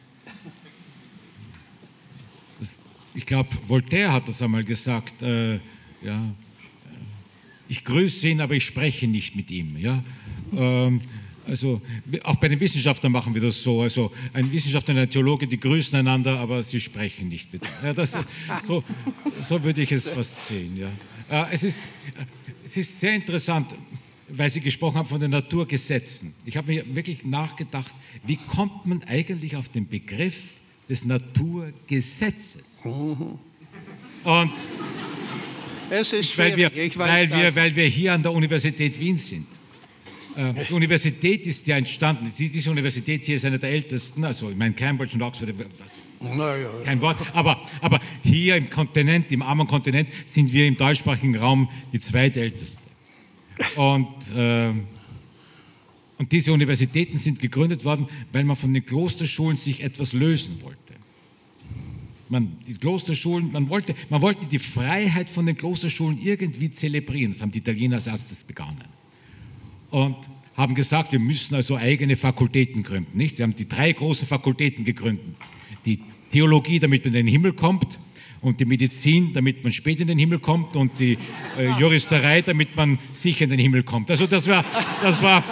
das, ich glaube, Voltaire hat das einmal gesagt, äh, ja, ich grüße ihn, aber ich spreche nicht mit ihm. Ja? Ähm, Also auch bei den Wissenschaftlern machen wir das so. Also ein Wissenschaftler und ein Theologe, die grüßen einander, aber sie sprechen nicht mit. Ja, das, so, so würde ich es fast sehen. Ja. Es ist, es ist sehr interessant, weil Sie gesprochen haben von den Naturgesetzen. Ich habe mir wirklich nachgedacht, wie kommt man eigentlich auf den Begriff des Naturgesetzes? Und es ist weil, wir, ich weiß weil, wir, das. weil wir hier an der Universität Wien sind. Die Universität ist ja entstanden, diese Universität hier ist eine der ältesten, also ich meine Cambridge und Oxford, kein Wort, aber, aber hier im Kontinent, im armen Kontinent, sind wir im deutschsprachigen Raum die zweitälteste. Und, äh, und diese Universitäten sind gegründet worden, weil man von den Klosterschulen sich etwas lösen wollte. Man, die Klosterschulen, man wollte, man wollte die Freiheit von den Klosterschulen irgendwie zelebrieren, das haben die Italiener als erstes begonnen. Und haben gesagt, wir müssen also eigene Fakultäten gründen. Nicht? Sie haben die drei großen Fakultäten gegründet. Die Theologie, damit man in den Himmel kommt, und die Medizin, damit man spät in den Himmel kommt, und die äh, Juristerei, damit man sicher in den Himmel kommt. Also das war, das war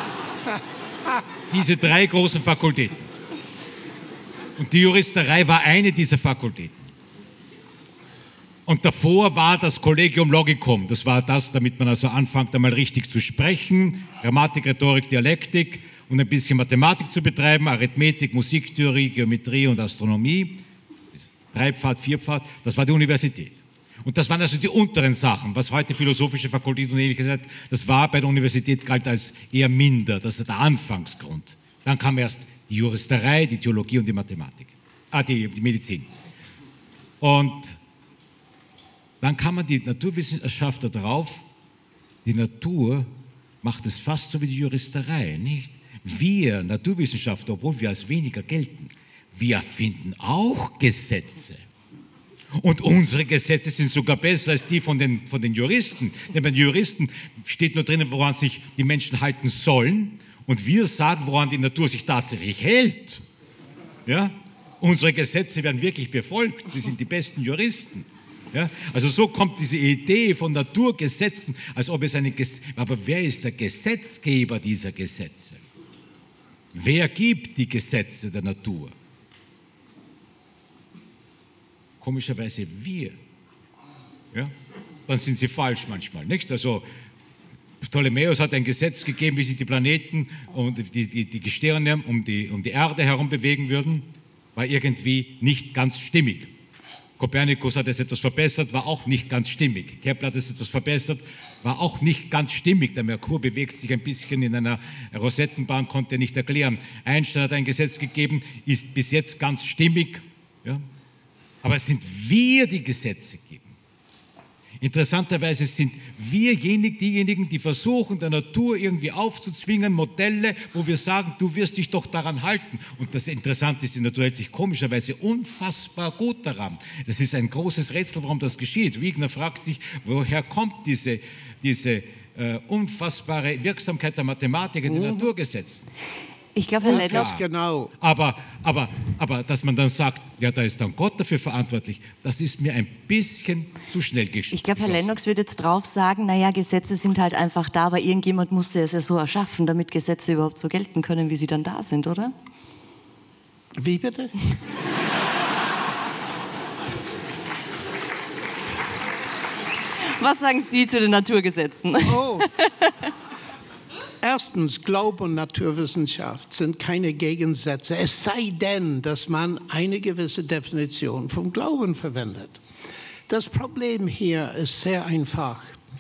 diese drei großen Fakultäten. Und die Juristerei war eine dieser Fakultäten. Und davor war das Collegium Logicum, das war das, damit man also anfängt, einmal richtig zu sprechen, Grammatik, Rhetorik, Dialektik und ein bisschen Mathematik zu betreiben, Arithmetik, Musiktheorie, Geometrie und Astronomie, Dreipfad, Vierpfad, das war die Universität. Und das waren also die unteren Sachen, was heute philosophische Fakultät und ähnliches hat, das war bei der Universität galt als eher minder, das ist der Anfangsgrund. Dann kam erst die Juristerei, die Theologie und die Mathematik, ah, die, die Medizin. Und dann kam man die Naturwissenschaftler drauf, die Natur macht es fast so wie die Juristerei, nicht? Wir Naturwissenschaftler, obwohl wir als weniger gelten, wir erfinden auch Gesetze. Und unsere Gesetze sind sogar besser als die von den, von den Juristen. Denn bei den Juristen steht nur drinnen, woran sich die Menschen halten sollen. Und wir sagen, woran die Natur sich tatsächlich hält. Ja? Unsere Gesetze werden wirklich befolgt. Wir sind die besten Juristen. Ja, also so kommt diese Idee von Naturgesetzen, als ob es eine Ges- aber wer ist der Gesetzgeber dieser Gesetze? Wer gibt die Gesetze der Natur? Komischerweise wir. Ja? Dann sind sie falsch manchmal, nicht? Also Ptolemäus hat ein Gesetz gegeben, wie sich die Planeten und die, die, die Gestirne um die, um die Erde herum bewegen würden, war irgendwie nicht ganz stimmig. Kopernikus hat es etwas verbessert, war auch nicht ganz stimmig. Kepler hat es etwas verbessert, war auch nicht ganz stimmig. Der Merkur bewegt sich ein bisschen in einer Rosettenbahn, konnte er nicht erklären. Einstein hat ein Gesetz gegeben, ist bis jetzt ganz stimmig. Ja? Aber es sind wir, die Gesetze geben. Interessanterweise sind wir diejenigen, die versuchen, der Natur irgendwie aufzuzwingen, Modelle, wo wir sagen, du wirst dich doch daran halten. Und das Interessante ist, die Natur hält sich komischerweise unfassbar gut daran. Das ist ein großes Rätsel, warum das geschieht. Wigner fragt sich, woher kommt diese, diese äh, unfassbare Wirksamkeit der Mathematik in den Mhm. Naturgesetzen? Ich glaube, Herr Lennox, Genau. Aber, aber, aber dass man dann sagt, ja, da ist dann Gott dafür verantwortlich, das ist mir ein bisschen zu schnell geschehen. ich glaube, Herr Lennox wird jetzt drauf sagen, naja, Gesetze sind halt einfach da, aber irgendjemand musste es ja so erschaffen, damit Gesetze überhaupt so gelten können, wie sie dann da sind, oder? Wie bitte? Was sagen Sie zu den Naturgesetzen? Oh. Erstens, Glaube und Naturwissenschaft sind keine Gegensätze, es sei denn, dass man eine gewisse Definition vom Glauben verwendet. Das Problem hier ist sehr einfach.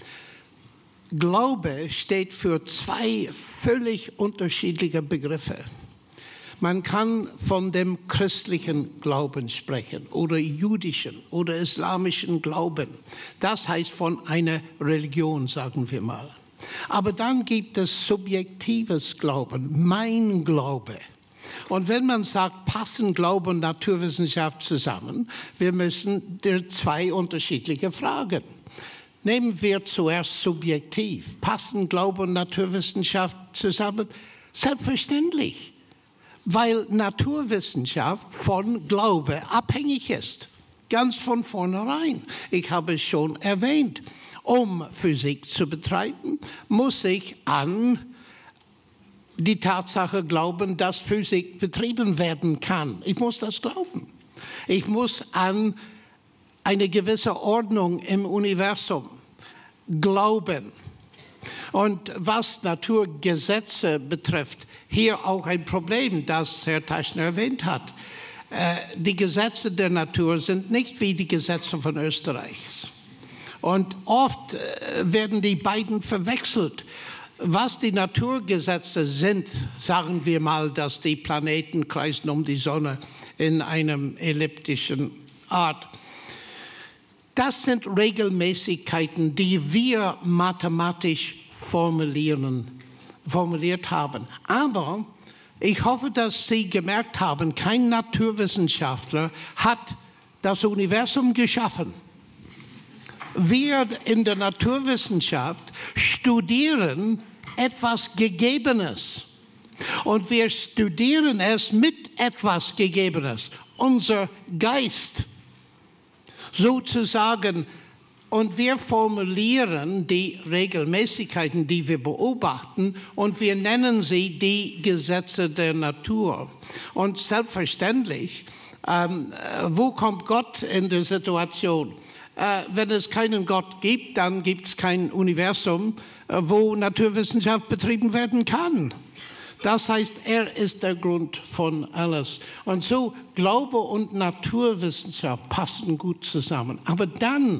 Glaube steht für zwei völlig unterschiedliche Begriffe. Man kann von dem christlichen Glauben sprechen oder jüdischen oder islamischen Glauben. Das heißt von einer Religion, sagen wir mal. Aber dann gibt es subjektives Glauben, mein Glaube. Und wenn man sagt, passen Glaube und Naturwissenschaft zusammen, wir müssen der zwei unterschiedliche Fragen. Nehmen wir zuerst subjektiv. Passen Glaube und Naturwissenschaft zusammen? Selbstverständlich, weil Naturwissenschaft von Glaube abhängig ist. Ganz von vornherein. Ich habe es schon erwähnt. Um Physik zu betreiben, muss ich an die Tatsache glauben, dass Physik betrieben werden kann. Ich muss das glauben. Ich muss an eine gewisse Ordnung im Universum glauben. Und was Naturgesetze betrifft, hier auch ein Problem, das Herr Teschner erwähnt hat. Die Gesetze der Natur sind nicht wie die Gesetze von Österreich. Und oft werden die beiden verwechselt. Was die Naturgesetze sind, sagen wir mal, dass die Planeten kreisen um die Sonne in einem elliptischen Art. Das sind Regelmäßigkeiten, die wir mathematisch formulieren, formuliert haben. Aber ich hoffe, dass Sie gemerkt haben, kein Naturwissenschaftler hat das Universum geschaffen. Wir in der Naturwissenschaft studieren etwas Gegebenes. Und wir studieren es mit etwas Gegebenes, unser Geist sozusagen. Und wir formulieren die Regelmäßigkeiten, die wir beobachten, und wir nennen sie die Gesetze der Natur. Und selbstverständlich, ähm, wo kommt Gott in der Situation? Äh, wenn es keinen Gott gibt, dann gibt es kein Universum, äh, wo Naturwissenschaft betrieben werden kann. Das heißt, er ist der Grund von alles. Und so Glaube und Naturwissenschaft passen gut zusammen. Aber dann,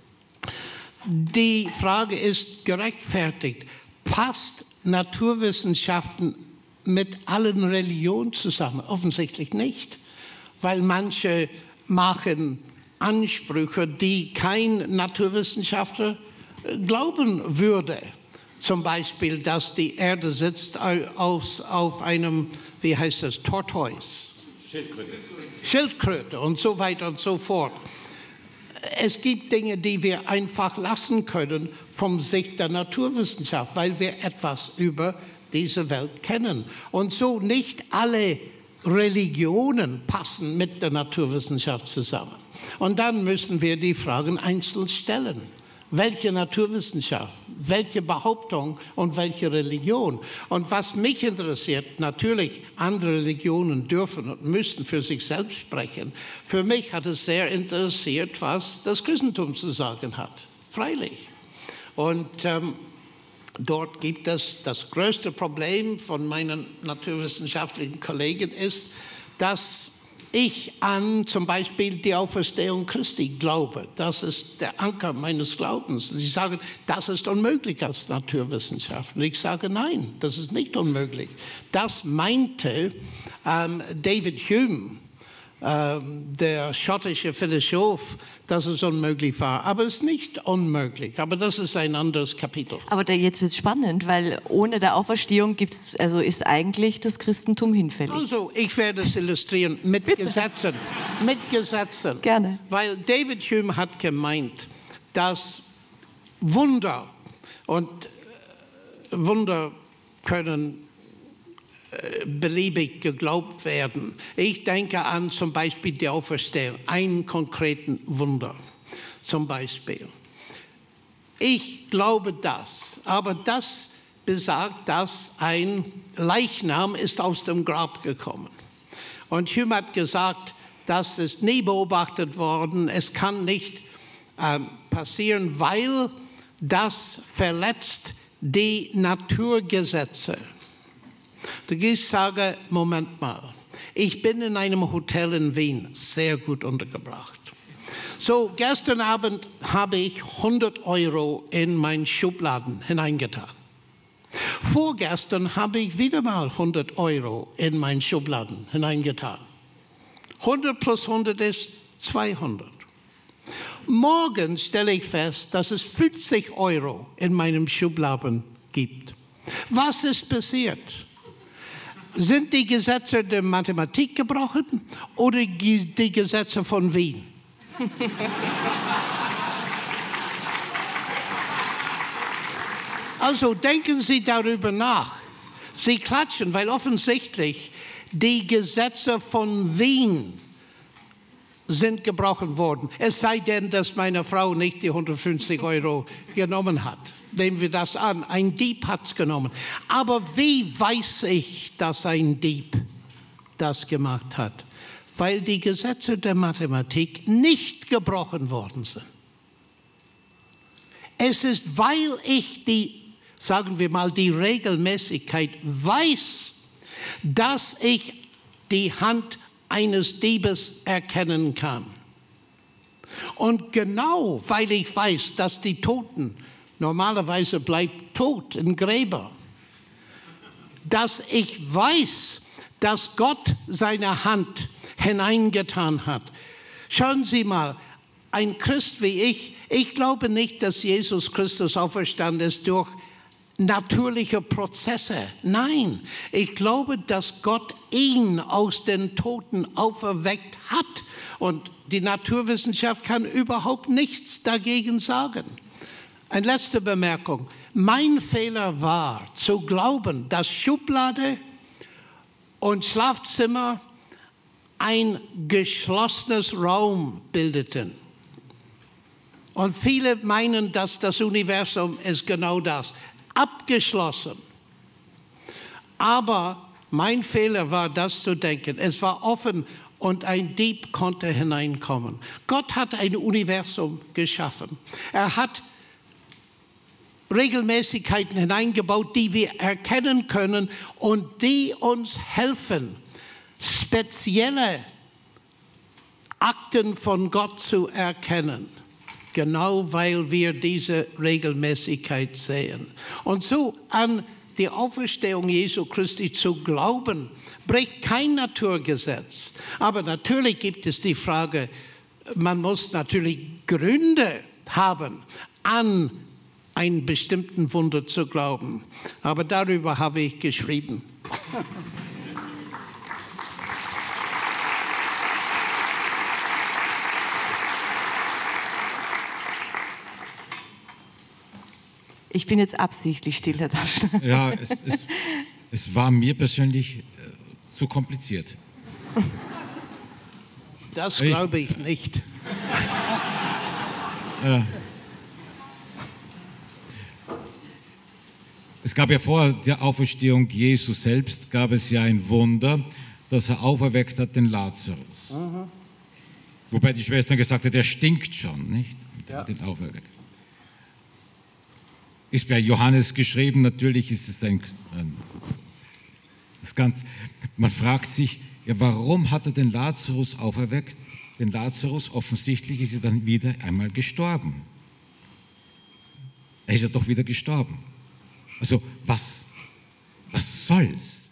die Frage ist gerechtfertigt, passt Naturwissenschaften mit allen Religionen zusammen? Offensichtlich nicht, weil manche machen Ansprüche, die kein Naturwissenschaftler glauben würde. Zum Beispiel, dass die Erde sitzt auf, auf einem, wie heißt das, Tortoise? Schildkröte. Schildkröte und so weiter und so fort. Es gibt Dinge, die wir einfach lassen können vom Sicht der Naturwissenschaft, weil wir etwas über diese Welt kennen. Und so nicht alle Religionen passen mit der Naturwissenschaft zusammen. Und dann müssen wir die Fragen einzeln stellen. Welche Naturwissenschaft, welche Behauptung und welche Religion? Und was mich interessiert, natürlich, andere Religionen dürfen und müssen für sich selbst sprechen. Für mich hat es sehr interessiert, was das Christentum zu sagen hat. Freilich. Und ähm, dort gibt es das größte Problem von meinen naturwissenschaftlichen Kollegen ist, dass ich an zum Beispiel die Auferstehung Christi glaube. Das ist der Anker meines Glaubens. Sie sagen, das ist unmöglich als Naturwissenschaft. Und ich sage, nein, das ist nicht unmöglich. Das meinte ähm, David Hume, ähm, der schottische Philosoph, dass es unmöglich war. Aber es ist nicht unmöglich. Aber das ist ein anderes Kapitel. Aber da jetzt wird es spannend, weil ohne der Auferstehung gibt's, also ist eigentlich das Christentum hinfällig. Also, ich werde es illustrieren mit Bitte. Gesetzen. Mit Gesetzen. Gerne. Weil David Hume hat gemeint, dass Wunder und Wunder können beliebig geglaubt werden. Ich denke an zum Beispiel die Auferstehung, einen konkreten Wunder zum Beispiel. Ich glaube das, aber das besagt, dass ein Leichnam ist aus dem Grab gekommen. Und Hume hat gesagt, das ist nie beobachtet worden, es kann nicht äh, passieren, weil das verletzt die Naturgesetze. Ich sage, Moment mal, ich bin in einem Hotel in Wien sehr gut untergebracht. So, gestern Abend habe ich hundert Euro in meinen Schubladen hineingetan. Vorgestern habe ich wieder mal hundert Euro in meinen Schubladen hineingetan. hundert plus hundert ist zweihundert. Morgen stelle ich fest, dass es fünfzig Euro in meinem Schubladen gibt. Was ist passiert? Sind die Gesetze der Mathematik gebrochen oder die Gesetze von Wien? Also denken Sie darüber nach. Sie klatschen, weil offensichtlich die Gesetze von Wien sind gebrochen worden. Es sei denn, dass meine Frau nicht die hundertfünfzig Euro genommen hat. Nehmen wir das an. Ein Dieb hat es genommen. Aber wie weiß ich, dass ein Dieb das gemacht hat? Weil die Gesetze der Mathematik nicht gebrochen worden sind. Es ist, weil ich die, sagen wir mal, die Regelmäßigkeit weiß, dass ich die Hand eines Diebes erkennen kann. Und genau weil ich weiß, dass die Toten normalerweise bleibt tot in Gräber, dass ich weiß, dass Gott seine Hand hineingetan hat. Schauen Sie mal, ein Christ wie ich, ich glaube nicht, dass Jesus Christus auferstanden ist durch natürliche Prozesse. Nein, ich glaube, dass Gott ihn aus den Toten auferweckt hat. Und die Naturwissenschaft kann überhaupt nichts dagegen sagen. Eine letzte Bemerkung. Mein Fehler war, zu glauben, dass Schublade und Schlafzimmer ein geschlossenes Raum bildeten. Und viele meinen, dass das Universum ist genau das. Abgeschlossen. Aber mein Fehler war, das zu denken. Es war offen und ein Dieb konnte hineinkommen. Gott hat ein Universum geschaffen. Er hat Regelmäßigkeiten hineingebaut, die wir erkennen können und die uns helfen, spezielle Akten von Gott zu erkennen. Genau weil wir diese Regelmäßigkeit sehen. Und so an die Auferstehung Jesu Christi zu glauben, bricht kein Naturgesetz. Aber natürlich gibt es die Frage, man muss natürlich Gründe haben, an einen bestimmten Wunder zu glauben. Aber darüber habe ich geschrieben. Ich bin jetzt absichtlich still, Herr Daschner. Ja, es, es, es war mir persönlich äh, zu kompliziert. Das glaube ich nicht. Ja. Es gab ja vor der Auferstehung Jesu selbst, gab es ja ein Wunder, dass er auferweckt hat, den Lazarus. Mhm. Wobei die Schwestern gesagt hat, der stinkt schon, nicht? Und er Ja. hat ihn auferweckt. Ist bei Johannes geschrieben, natürlich ist es ein, ein das ganz, man fragt sich, ja, warum hat er den Lazarus auferweckt? Denn Lazarus offensichtlich ist ja dann wieder einmal gestorben. Er ist ja doch wieder gestorben. Also was, was soll's?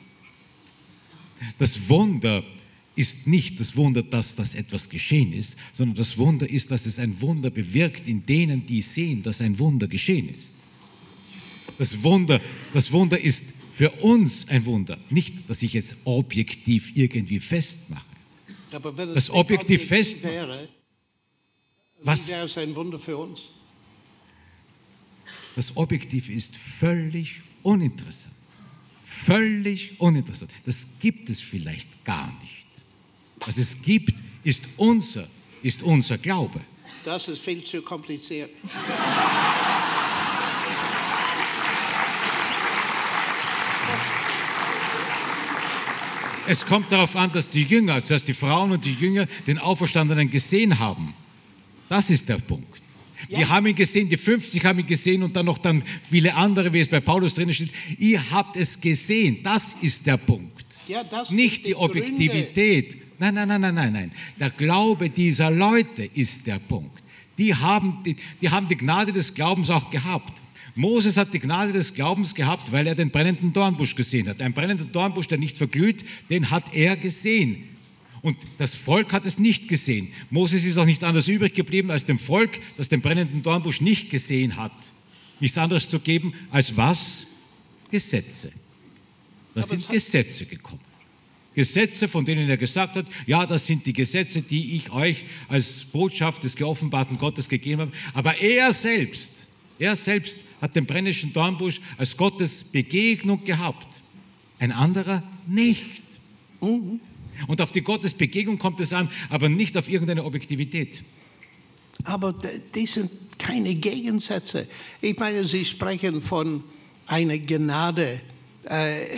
Das Wunder ist nicht das Wunder, dass das etwas geschehen ist, sondern das Wunder ist, dass es ein Wunder bewirkt in denen, die sehen, dass ein Wunder geschehen ist. Das Wunder, das Wunder ist für uns ein Wunder, nicht, dass ich jetzt objektiv irgendwie festmache. Aber wenn es Das nicht objektiv fest wäre, was wäre es ein Wunder für uns. das Objektiv ist völlig uninteressant. Völlig uninteressant. Das gibt es vielleicht gar nicht. Was es gibt, ist unser, ist unser Glaube. Das ist viel zu kompliziert. Es kommt darauf an, dass die Jünger, also dass die Frauen und die Jünger den Auferstandenen gesehen haben. Das ist der Punkt. Ja. Die haben ihn gesehen, die fünfzig haben ihn gesehen und dann noch dann viele andere, wie es bei Paulus drin steht. Ihr habt es gesehen. Das ist der Punkt. Ja, das Nicht ist die die Objektivität. Nein, nein, nein, nein, nein, nein. Der Glaube dieser Leute ist der Punkt. Die haben die, die haben die Gnade des Glaubens auch gehabt. Moses hat die Gnade des Glaubens gehabt, weil er den brennenden Dornbusch gesehen hat. Ein brennender Dornbusch, der nicht verglüht, den hat er gesehen. Und das Volk hat es nicht gesehen. Moses ist auch nichts anderes übrig geblieben, als dem Volk, das den brennenden Dornbusch nicht gesehen hat, nichts anderes zu geben als was? Gesetze. Da sind Gesetze gekommen. Gesetze, von denen er gesagt hat, ja, das sind die Gesetze, die ich euch als Botschaft des geoffenbarten Gottes gegeben habe. Aber er selbst, er selbst hat den brennenden Dornbusch als Gottes Begegnung gehabt. Ein anderer nicht. Mhm. Und auf die Gottesbegegnung kommt es an, aber nicht auf irgendeine Objektivität. Aber die sind keine Gegensätze. Ich meine, Sie sprechen von einer Gnade. Äh,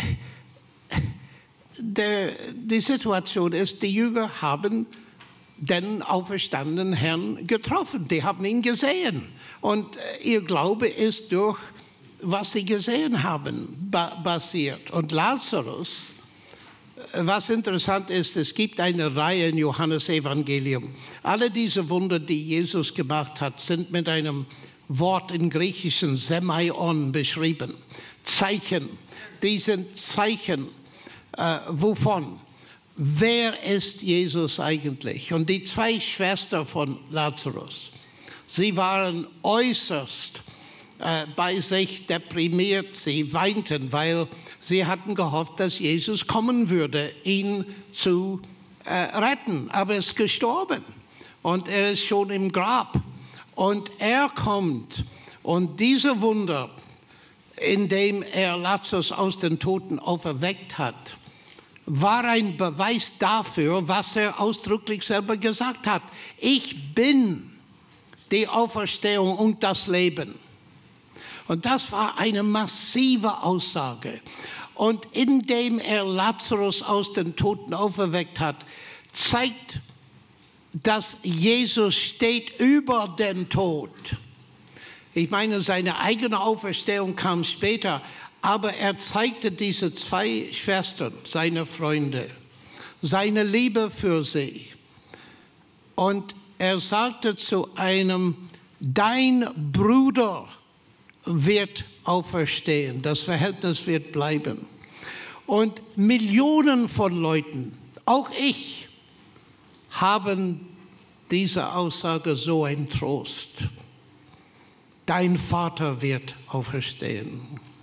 der, die Situation ist, die Jünger haben den auferstandenen Herrn getroffen. Die haben ihn gesehen. Und ihr Glaube ist durch, was sie gesehen haben, basiert. Und Lazarus, was interessant ist, es gibt eine Reihe im Johannesevangelium. Alle diese Wunder, die Jesus gemacht hat, sind mit einem Wort im Griechischen Semeion beschrieben. Zeichen. Die sind Zeichen. Äh, wovon? Wer ist Jesus eigentlich? Und die zwei Schwestern von Lazarus, sie waren äußerst äh, bei sich deprimiert. Sie weinten, weil sie hatten gehofft, dass Jesus kommen würde, ihn zu äh, retten. Aber er ist gestorben und er ist schon im Grab. Und er kommt und diese Wunder, indem er Lazarus aus den Toten auferweckt hat, war ein Beweis dafür, was er ausdrücklich selber gesagt hat. Ich bin die Auferstehung und das Leben. Und das war eine massive Aussage. Und indem er Lazarus aus den Toten auferweckt hat, zeigt, dass Jesus steht über den Tod. Ich meine, seine eigene Auferstehung kam später, aber er zeigte diese zwei Schwestern, seine Freunde, seine Liebe für sie. Und er sagte zu einem, dein Bruder wird auferstehen, das Verhältnis wird bleiben. Und Millionen von Leuten, auch ich, haben diese Aussage so einen Trost. Dein Vater wird auferstehen.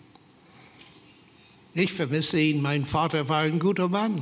Ich vermisse ihn, mein Vater war ein guter Mann.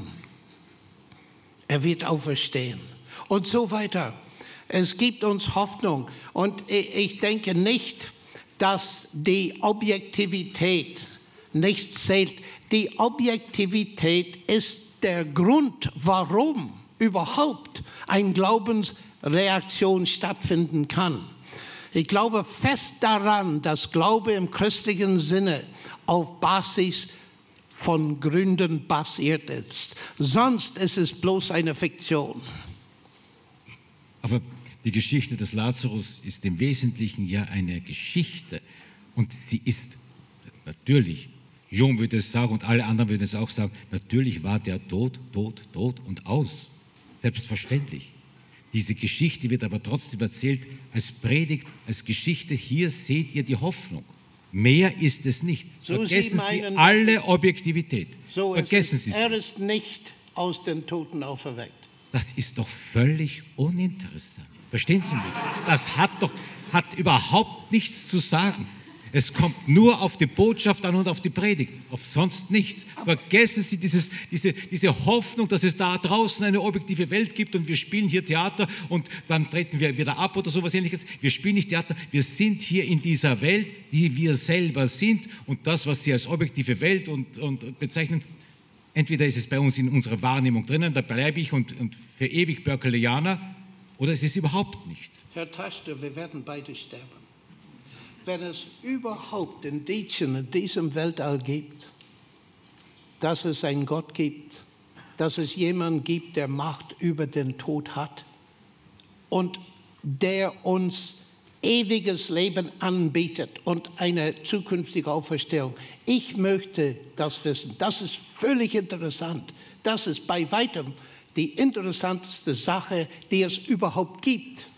Er wird auferstehen und so weiter. Es gibt uns Hoffnung und ich denke nicht, dass die Objektivität nicht zählt. Die Objektivität ist der Grund, warum überhaupt eine Glaubensreaktion stattfinden kann. Ich glaube fest daran, dass Glaube im christlichen Sinne auf Basis von Gründen basiert ist. Sonst ist es bloß eine Fiktion. Aber die Geschichte des Lazarus ist im Wesentlichen ja eine Geschichte. Und sie ist natürlich, Jung würde es sagen und alle anderen würden es auch sagen, natürlich war der tot, tot, tot und aus. Selbstverständlich. Diese Geschichte wird aber trotzdem erzählt als Predigt, als Geschichte. Hier seht ihr die Hoffnung. Mehr ist es nicht. So Vergessen Sie, Sie meinen, alle Objektivität. So Vergessen ist Sie es. sie. Er ist nicht aus den Toten auferweckt. Das ist doch völlig uninteressant. Verstehen Sie mich? Das hat doch hat überhaupt nichts zu sagen. Es kommt nur auf die Botschaft an und auf die Predigt, auf sonst nichts. Vergessen Sie dieses, diese, diese Hoffnung, dass es da draußen eine objektive Welt gibt und wir spielen hier Theater und dann treten wir wieder ab oder sowas Ähnliches. Wir spielen nicht Theater, wir sind hier in dieser Welt, die wir selber sind und das, was Sie als objektive Welt und, und bezeichnen, entweder ist es bei uns in unserer Wahrnehmung drinnen, da bleibe ich und, und für ewig Berkeleyaner, oder es ist überhaupt nicht. Herr Taschner, wir werden beide sterben. Wenn es überhaupt Indizien in diesem Weltall gibt, dass es einen Gott gibt, dass es jemanden gibt, der Macht über den Tod hat und der uns ewiges Leben anbietet und eine zukünftige Auferstehung. Ich möchte das wissen. Das ist völlig interessant. Das ist bei weitem die interessanteste Sache, die es überhaupt gibt.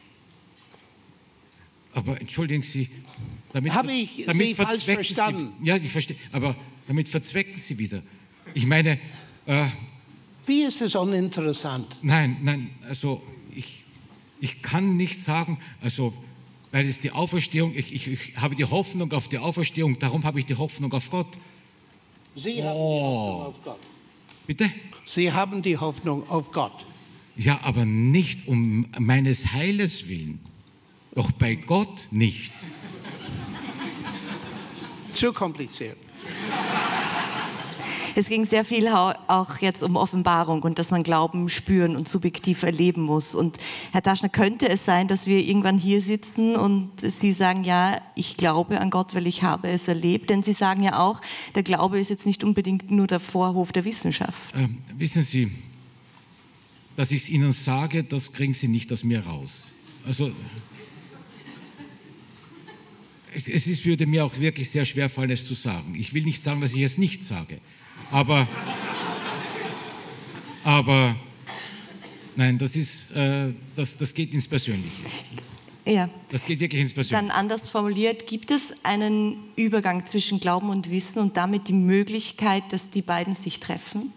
Aber entschuldigen Sie, damit, Habe ich damit Sie falsch verstanden? Sie, ja, ich verstehe, aber damit verzwecken Sie wieder. Ich meine, äh, wie ist es uninteressant? Nein, nein, also ich, ich kann nicht sagen, also weil es die Auferstehung, ich, ich, ich habe die Hoffnung auf die Auferstehung, darum habe ich die Hoffnung auf Gott. Sie haben Oh. die Hoffnung auf Gott. Bitte? Sie haben die Hoffnung auf Gott. Ja, aber nicht um meines Heiles willen. Doch bei Gott nicht. Zu kompliziert. Es ging sehr viel auch jetzt um Offenbarung und dass man Glauben spüren und subjektiv erleben muss. Und Herr Taschner, könnte es sein, dass wir irgendwann hier sitzen und Sie sagen, ja, ich glaube an Gott, weil ich habe es erlebt? Denn Sie sagen ja auch, der Glaube ist jetzt nicht unbedingt nur der Vorhof der Wissenschaft. Ähm, wissen Sie, dass ich es Ihnen sage, das kriegen Sie nicht aus mir raus. Also, es, es ist, würde mir auch wirklich sehr schwer fallen, es zu sagen. Ich will nicht sagen, dass ich es nicht sage. Aber, aber nein, das, ist, äh, das, das geht ins Persönliche. Ja. Das geht wirklich ins Persönliche. Dann anders formuliert, gibt es einen Übergang zwischen Glauben und Wissen und damit die Möglichkeit, dass die beiden sich treffen?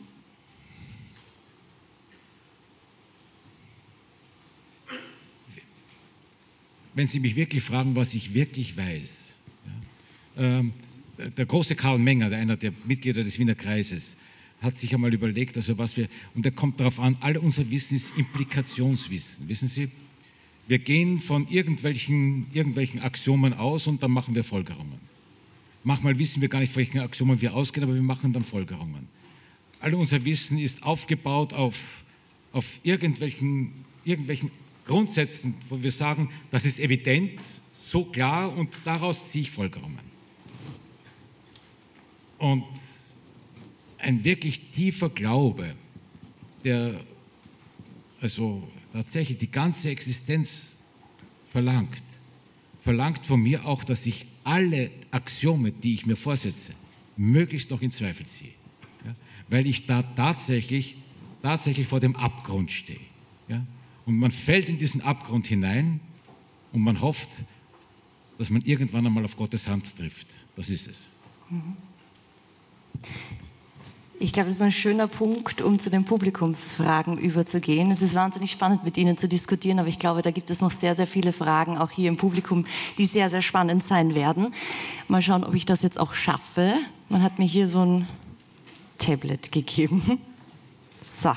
Wenn Sie mich wirklich fragen, was ich wirklich weiß, ja, ähm, der große Karl Menger, der einer der Mitglieder des Wiener Kreises, hat sich einmal überlegt, also was wir, und er kommt darauf an, all unser Wissen ist Implikationswissen. Wissen Sie, wir gehen von irgendwelchen, irgendwelchen Axiomen aus und dann machen wir Folgerungen. Manchmal wissen wir gar nicht, von welchen Axiomen wir ausgehen, aber wir machen dann Folgerungen. All unser Wissen ist aufgebaut auf, auf irgendwelchen, irgendwelchen Grundsätzen, wo wir sagen, das ist evident, so klar und daraus ziehe ich Folgerungen. Und ein wirklich tiefer Glaube, der also tatsächlich die ganze Existenz verlangt, verlangt von mir auch, dass ich alle Axiome, die ich mir vorsetze, möglichst noch in Zweifel ziehe. Ja? Weil ich da tatsächlich, tatsächlich vor dem Abgrund stehe. Ja? Und man fällt in diesen Abgrund hinein und man hofft, dass man irgendwann einmal auf Gottes Hand trifft. Das ist es. Ich glaube, das ist ein schöner Punkt, um zu den Publikumsfragen überzugehen. Es ist wahnsinnig spannend, mit Ihnen zu diskutieren, aber ich glaube, da gibt es noch sehr, sehr viele Fragen, auch hier im Publikum, die sehr, sehr spannend sein werden. Mal schauen, ob ich das jetzt auch schaffe. Man hat mir hier so ein Tablet gegeben. So.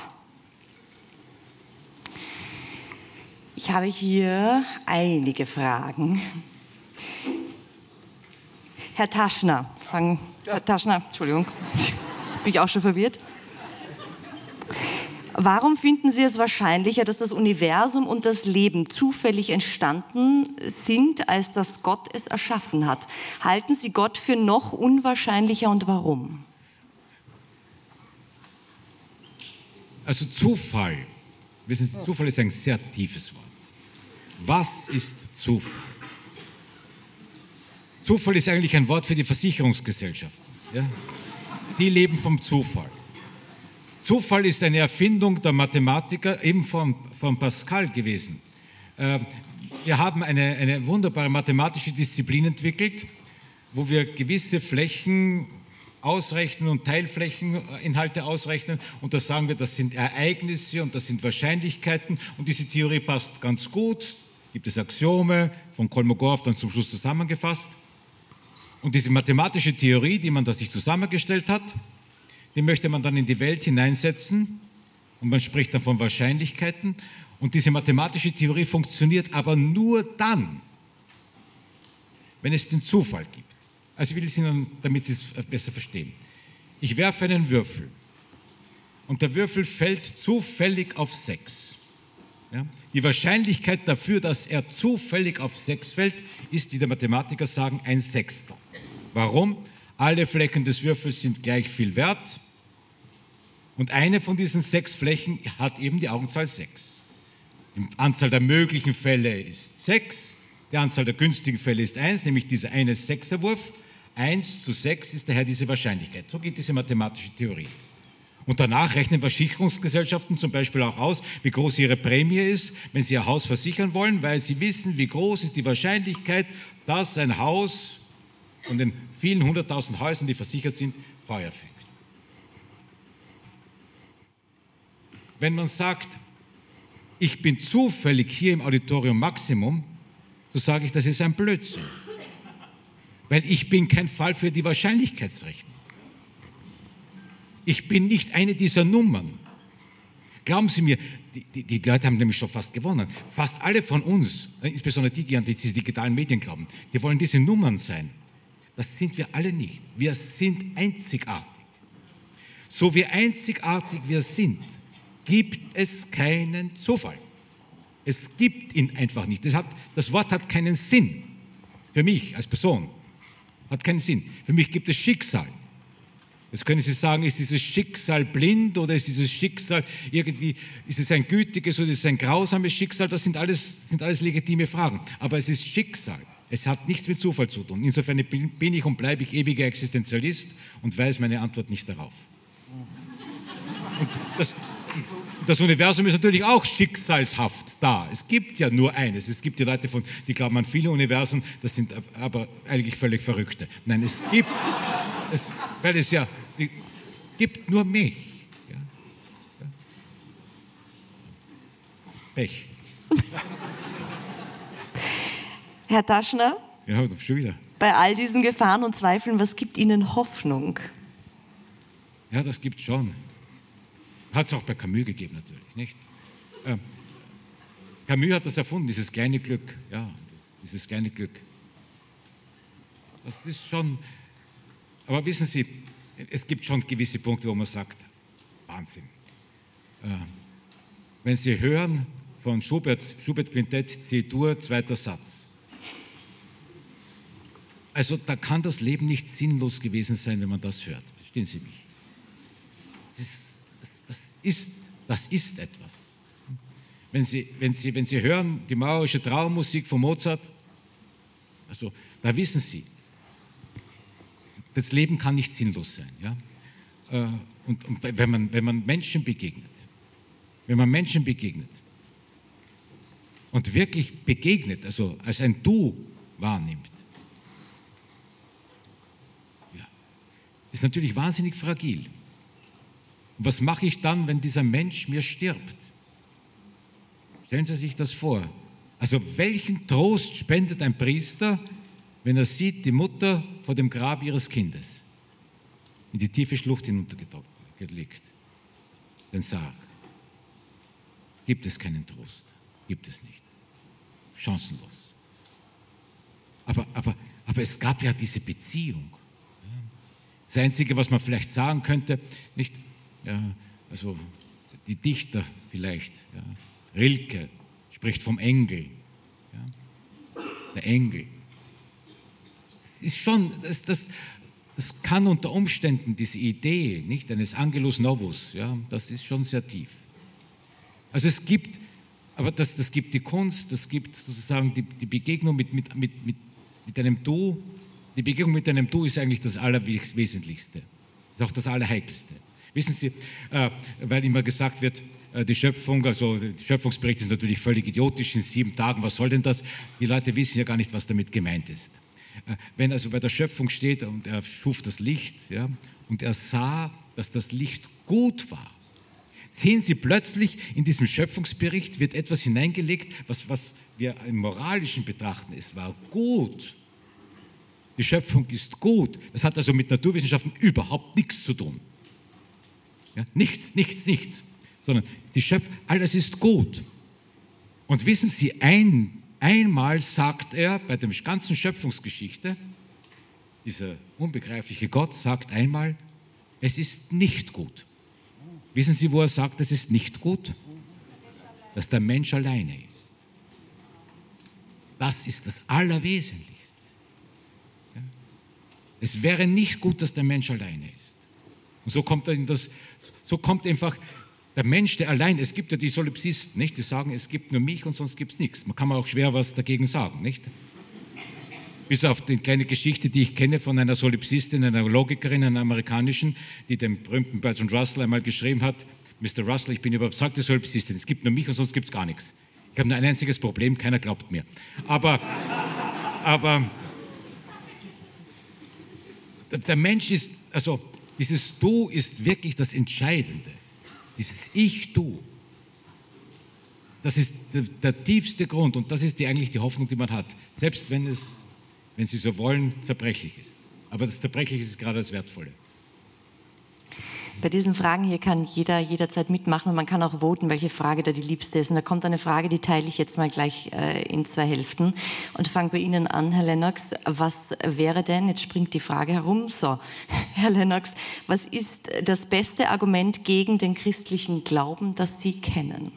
Ich habe hier einige Fragen. Herr Taschner, fang, Herr Taschner, Entschuldigung. Bin ich auch schon verwirrt. Warum finden Sie es wahrscheinlicher, dass das Universum und das Leben zufällig entstanden sind, als dass Gott es erschaffen hat? Halten Sie Gott für noch unwahrscheinlicher und warum? Also Zufall, wissen Sie, Zufall ist ein sehr tiefes Wort. Was ist Zufall? Zufall ist eigentlich ein Wort für die Versicherungsgesellschaften. Ja? Die leben vom Zufall. Zufall ist eine Erfindung der Mathematiker, eben von, von Pascal gewesen. Äh, wir haben eine, eine wunderbare mathematische Disziplin entwickelt, wo wir gewisse Flächen ausrechnen und Teilflächeninhalte ausrechnen und da sagen wir, das sind Ereignisse und das sind Wahrscheinlichkeiten und diese Theorie passt ganz gut. Gibt es Axiome, von Kolmogorov dann zum Schluss zusammengefasst. Und diese mathematische Theorie, die man da sich zusammengestellt hat, die möchte man dann in die Welt hineinsetzen und man spricht dann von Wahrscheinlichkeiten. Und diese mathematische Theorie funktioniert aber nur dann, wenn es den Zufall gibt. Also ich will es Ihnen, damit Sie es besser verstehen. Ich werfe einen Würfel und der Würfel fällt zufällig auf sechs. Ja? Die Wahrscheinlichkeit dafür, dass er zufällig auf sechs fällt, ist, wie die Mathematiker sagen, ein Sechstel. Warum? Alle Flächen des Würfels sind gleich viel wert und eine von diesen sechs Flächen hat eben die Augenzahl sechs. Die Anzahl der möglichen Fälle ist sechs, die Anzahl der günstigen Fälle ist eins, nämlich dieser eine Sechserwurf. eins zu sechs ist daher diese Wahrscheinlichkeit. So geht diese mathematische Theorie. Und danach rechnen Versicherungsgesellschaften zum Beispiel auch aus, wie groß ihre Prämie ist, wenn sie ihr Haus versichern wollen, weil sie wissen, wie groß ist die Wahrscheinlichkeit, dass ein Haus von den vielen hunderttausend Häusern, die versichert sind, Feuer fängt. Wenn man sagt, ich bin zufällig hier im Auditorium Maximum, so sage ich, das ist ein Blödsinn. Weil ich bin kein Fall für die Wahrscheinlichkeitsrechnung. Ich bin nicht eine dieser Nummern. Glauben Sie mir, die, die, die Leute haben nämlich schon fast gewonnen. Fast alle von uns, insbesondere die, die an diese digitalen Medien glauben, die wollen diese Nummern sein. Das sind wir alle nicht. Wir sind einzigartig. So wie einzigartig wir sind, gibt es keinen Zufall. Es gibt ihn einfach nicht. Das, hat, das Wort hat keinen Sinn. Für mich als Person hat keinen Sinn. Für mich gibt es Schicksal. Jetzt können Sie sagen, ist dieses Schicksal blind oder ist dieses Schicksal irgendwie, ist es ein gütiges oder ist es ein grausames Schicksal? Das sind alles, sind alles legitime Fragen. Aber es ist Schicksal. Es hat nichts mit Zufall zu tun. Insofern bin ich und bleibe ich ewiger Existenzialist und weiß meine Antwort nicht darauf. Und das, das Universum ist natürlich auch schicksalshaft da. Es gibt ja nur eines. Es gibt die Leute, von, die glauben an viele Universen, das sind aber eigentlich völlig Verrückte. Nein, es gibt, es, weil es ja, es gibt nur mich. Ja? Ja? Pech. Herr Taschner, ja, schon wieder. Bei all diesen Gefahren und Zweifeln, was gibt Ihnen Hoffnung? Ja, das gibt es schon. Hat es auch bei Camus gegeben natürlich, nicht? Äh, Camus hat das erfunden, dieses kleine Glück. Ja, das, dieses kleine Glück. Das ist schon, aber wissen Sie, es gibt schon gewisse Punkte, wo man sagt, Wahnsinn. Äh, wenn Sie hören von Schubert, Schubert Quintett, C-Dur, zweiter Satz. Also da kann das Leben nicht sinnlos gewesen sein, wenn man das hört. Verstehen Sie mich? Das ist, das, das ist, das ist etwas. Wenn Sie, wenn, Sie, wenn Sie hören, die maurische Traummusik von Mozart, also da wissen Sie, das Leben kann nicht sinnlos sein. Ja? Und, und wenn, man, wenn man Menschen begegnet, wenn man Menschen begegnet und wirklich begegnet, also als ein Du wahrnimmt, ja, ist natürlich wahnsinnig fragil. Und was mache ich dann, wenn dieser Mensch mir stirbt? Stellen Sie sich das vor. Also welchen Trost spendet ein Priester, wenn er sieht, die Mutter vor dem Grab ihres Kindes in die tiefe Schlucht hinuntergelegt, den Sarg. Gibt es keinen Trost? Gibt es nicht. Chancenlos. Aber, aber, aber es gab ja diese Beziehung. Das Einzige, was man vielleicht sagen könnte, nicht, ja, also die Dichter vielleicht, ja, Rilke spricht vom Engel. Ja, der Engel. Ist schon, das, das, das kann unter Umständen diese Idee, nicht, eines Angelus Novus, ja, das ist schon sehr tief. Also es gibt, aber das, das gibt die Kunst, das gibt sozusagen die, die Begegnung mit, mit, mit, mit, mit einem Du. Die Begegnung mit einem Du ist eigentlich das Allerwesentlichste, ist auch das Allerheikelste. Wissen Sie, äh, weil immer gesagt wird, äh, die Schöpfung, also der Schöpfungsbericht ist natürlich völlig idiotisch, in sieben Tagen, was soll denn das? Die Leute wissen ja gar nicht, was damit gemeint ist. Äh, wenn also bei der Schöpfung steht und er schuf das Licht, ja, und er sah, dass das Licht gut war, sehen Sie plötzlich, in diesem Schöpfungsbericht wird etwas hineingelegt, was, was wir im Moralischen betrachten, es war gut. Die Schöpfung ist gut. Das hat also mit Naturwissenschaften überhaupt nichts zu tun. Ja, nichts, nichts, nichts. Sondern die Schöpfung, alles ist gut. Und wissen Sie, ein, einmal sagt er bei der ganzen Schöpfungsgeschichte, dieser unbegreifliche Gott sagt einmal, es ist nicht gut. Wissen Sie, wo er sagt, es ist nicht gut? Dass der Mensch alleine ist. Das ist das Allerwesentlichste. Ja? Es wäre nicht gut, dass der Mensch alleine ist. Und so kommt er in das, so kommt einfach der Mensch, der allein, es gibt ja die Solipsisten, nicht? Die sagen, es gibt nur mich und sonst gibt es nichts. Man kann auch schwer was dagegen sagen, nicht? Bis auf die kleine Geschichte, die ich kenne von einer Solipsistin, einer Logikerin, einer amerikanischen, die dem berühmten Bertrand Russell einmal geschrieben hat, Mister Russell, ich bin überzeugte Solipsistin, es gibt nur mich und sonst gibt es gar nichts. Ich habe nur ein einziges Problem, keiner glaubt mir. Aber, aber der Mensch ist, also dieses Du ist wirklich das Entscheidende. Dieses Ich-Du. Das ist der, der tiefste Grund und das ist die, eigentlich die Hoffnung, die man hat. Selbst wenn es, wenn Sie so wollen, zerbrechlich ist. Aber das Zerbrechliche ist gerade das Wertvolle. Bei diesen Fragen hier kann jeder jederzeit mitmachen und man kann auch voten, welche Frage da die liebste ist. Und da kommt eine Frage, die teile ich jetzt mal gleich äh, in zwei Hälften und fange bei Ihnen an, Herr Lennox. Was wäre denn, jetzt springt die Frage herum, so, Herr Lennox, was ist das beste Argument gegen den christlichen Glauben, das Sie kennen?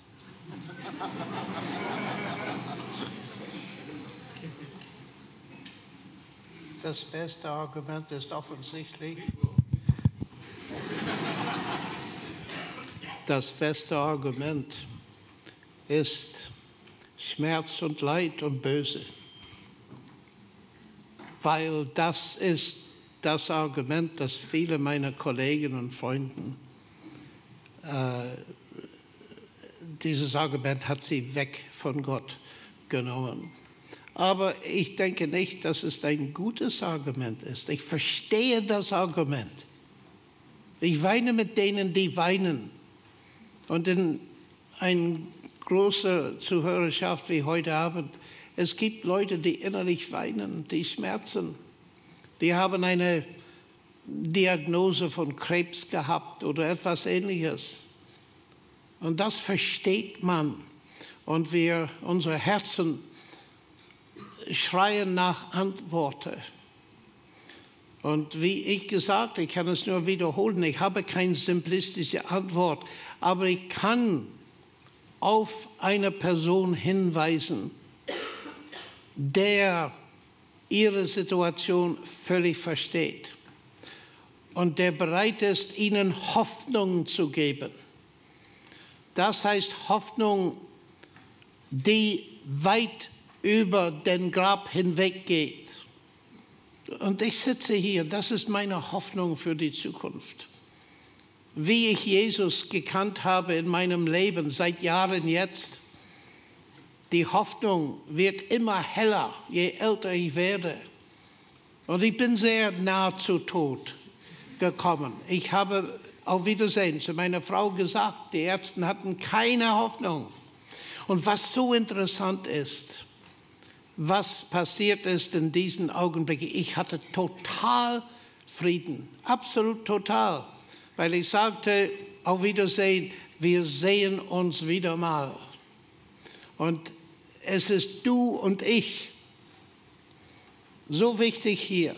Das beste Argument ist offensichtlich, das beste Argument ist Schmerz und Leid und Böse. Weil das ist das Argument, das viele meiner Kollegen und Freunden, äh, dieses Argument hat sie weg von Gott genommen. Aber ich denke nicht, dass es ein gutes Argument ist. Ich verstehe das Argument. Ich weine mit denen, die weinen. Und in einer großen Zuhörerschaft wie heute Abend, es gibt Leute, die innerlich weinen, die schmerzen. Die haben eine Diagnose von Krebs gehabt oder etwas Ähnliches. Und das versteht man. Und wir, unsere Herzen schreien nach Antworten. Und wie ich gesagt, ich kann es nur wiederholen, ich habe keine simplistische Antwort, aber ich kann auf eine Person hinweisen, der ihre Situation völlig versteht und der bereit ist, ihnen Hoffnung zu geben. Das heißt Hoffnung, die weit über den Grab hinweg geht. Und ich sitze hier, das ist meine Hoffnung für die Zukunft. Wie ich Jesus gekannt habe in meinem Leben, seit Jahren jetzt, die Hoffnung wird immer heller, je älter ich werde. Und ich bin sehr nah zu Tod gekommen. Ich habe auf Wiedersehen zu meiner Frau gesagt, die Ärzte hatten keine Hoffnung. Und was so interessant ist, was passiert ist in diesen Augenblicken, ich hatte total Frieden, absolut total, weil ich sagte, auf Wiedersehen, wir sehen uns wieder mal. Und es ist du und ich, so wichtig hier,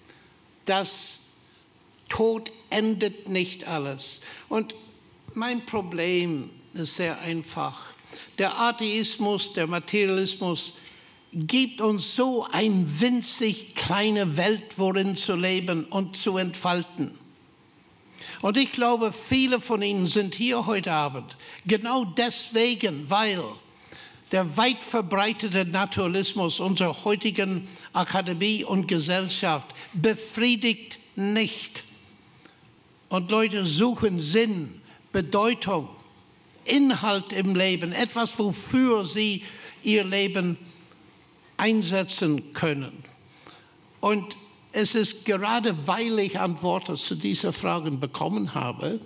dass Tod endet nicht alles. Und mein Problem ist sehr einfach. Der Atheismus, der Materialismus gibt uns so eine winzig kleine Welt, worin zu leben und zu entfalten. Und ich glaube, viele von Ihnen sind hier heute Abend genau deswegen, weil der weit verbreitete Naturalismus unserer heutigen Akademie und Gesellschaft befriedigt nicht. Und Leute suchen Sinn, Bedeutung, Inhalt im Leben, etwas, wofür sie ihr Leben einsetzen können. Und es ist gerade, weil ich Antworten zu diesen Fragen bekommen habe,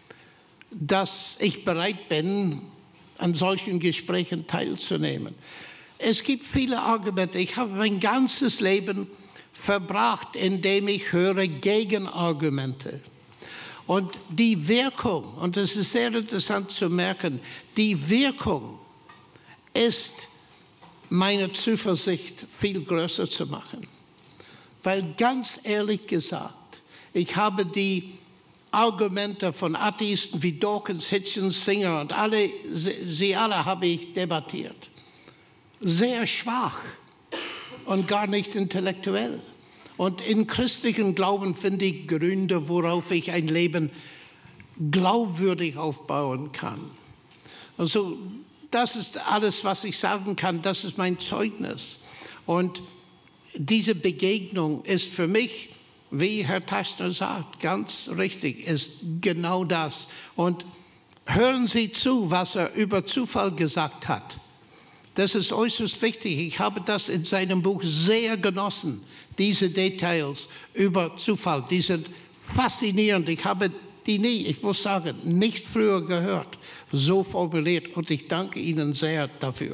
dass ich bereit bin, an solchen Gesprächen teilzunehmen. Es gibt viele Argumente. Ich habe mein ganzes Leben verbracht, indem ich höre Gegenargumente. Und die Wirkung, und es ist sehr interessant zu merken, die Wirkung ist, meine Zuversicht viel größer zu machen. Weil ganz ehrlich gesagt, ich habe die Argumente von Atheisten wie Dawkins, Hitchens, Singer und alle, sie alle habe ich debattiert. Sehr schwach und gar nicht intellektuell. Und in christlichem Glauben finde ich Gründe, worauf ich ein Leben glaubwürdig aufbauen kann. Also das ist alles, was ich sagen kann. Das ist mein Zeugnis. Und diese Begegnung ist für mich, wie Herr Taschner sagt, ganz richtig, ist genau das. Und hören Sie zu, was er über Zufall gesagt hat. Das ist äußerst wichtig. Ich habe das in seinem Buch sehr genossen, diese Details über Zufall. Die sind faszinierend. Ich habe die nie, ich muss sagen, nicht früher gehört, so formuliert. Und ich danke Ihnen sehr dafür.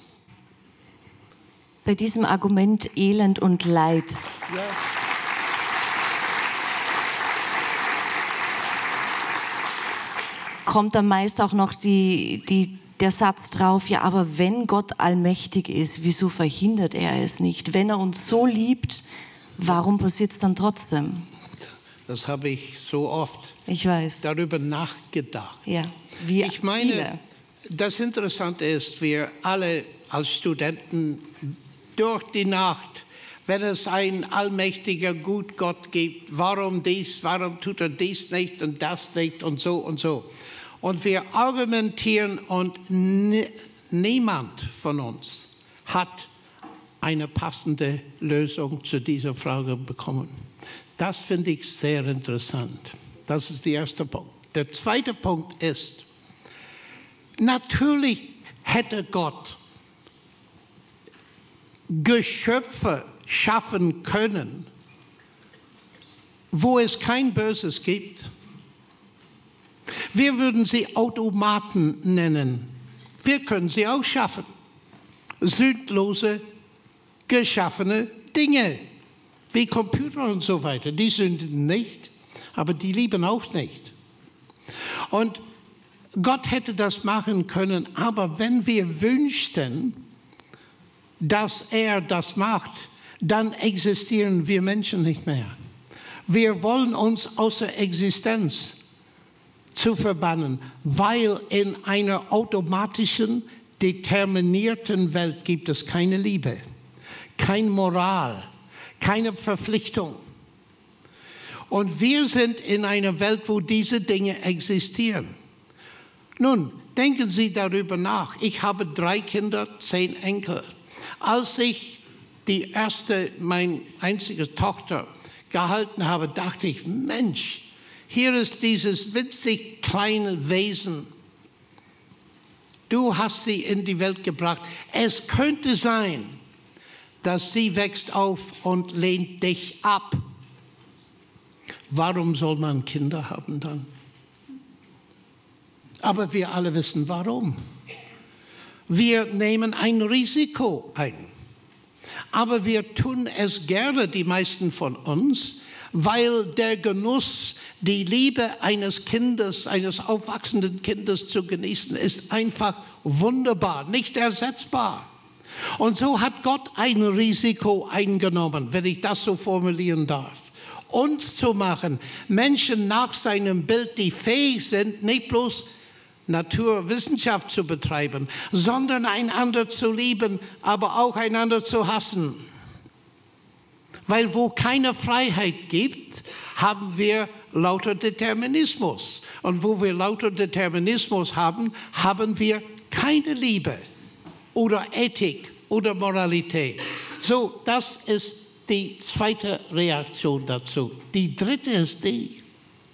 Bei diesem Argument Elend und Leid. Ja. kommt dann meist auch noch die, die, der Satz drauf, ja, aber wenn Gott allmächtig ist, wieso verhindert er es nicht? Wenn er uns so liebt, warum passiert es dann trotzdem? Das habe ich so oft ich weiß. darüber nachgedacht. Ja, wir ich meine, viele. das Interessante ist, wir alle als Studenten durch die Nacht, wenn es ein allmächtiger Gut Gott gibt, warum dies, warum tut er dies nicht und das nicht und so und so. Und wir argumentieren und niemand von uns hat eine passende Lösung zu dieser Frage bekommen. Das finde ich sehr interessant. Das ist der erste Punkt. Der zweite Punkt ist, natürlich hätte Gott Geschöpfe schaffen können, wo es kein Böses gibt. Wir würden sie Automaten nennen. Wir können sie auch schaffen. Sündlose, geschaffene Dinge, wie Computer und so weiter. Die sünden nicht, aber die lieben auch nicht. Und Gott hätte das machen können, aber wenn wir wünschten, dass er das macht, dann existieren wir Menschen nicht mehr. Wir wollen uns außer Existenz zu verbannen, weil in einer automatischen, determinierten Welt gibt es keine Liebe, keine Moral, keine Verpflichtung. Und wir sind in einer Welt, wo diese Dinge existieren. Nun, denken Sie darüber nach. Ich habe drei Kinder, zehn Enkel. Als ich die erste, meine einzige Tochter gehalten habe, dachte ich, Mensch, hier ist dieses winzig kleine Wesen. Du hast sie in die Welt gebracht. Es könnte sein, dass sie wächst auf und lehnt dich ab. Warum soll man Kinder haben dann? Aber wir alle wissen, warum. Wir nehmen ein Risiko ein. Aber wir tun es gerne, die meisten von uns, weil der Genuss, die Liebe eines Kindes, eines aufwachsenden Kindes zu genießen, ist einfach wunderbar, nicht ersetzbar. Und so hat Gott ein Risiko eingenommen, wenn ich das so formulieren darf, uns zu machen, Menschen nach seinem Bild, die fähig sind, nicht bloß Naturwissenschaft zu betreiben, sondern einander zu lieben, aber auch einander zu hassen. Weil wo keine Freiheit gibt, haben wir lauter Determinismus. Und wo wir lauter Determinismus haben, haben wir keine Liebe oder Ethik oder Moralität. So, das ist die zweite Reaktion dazu. Die dritte ist die,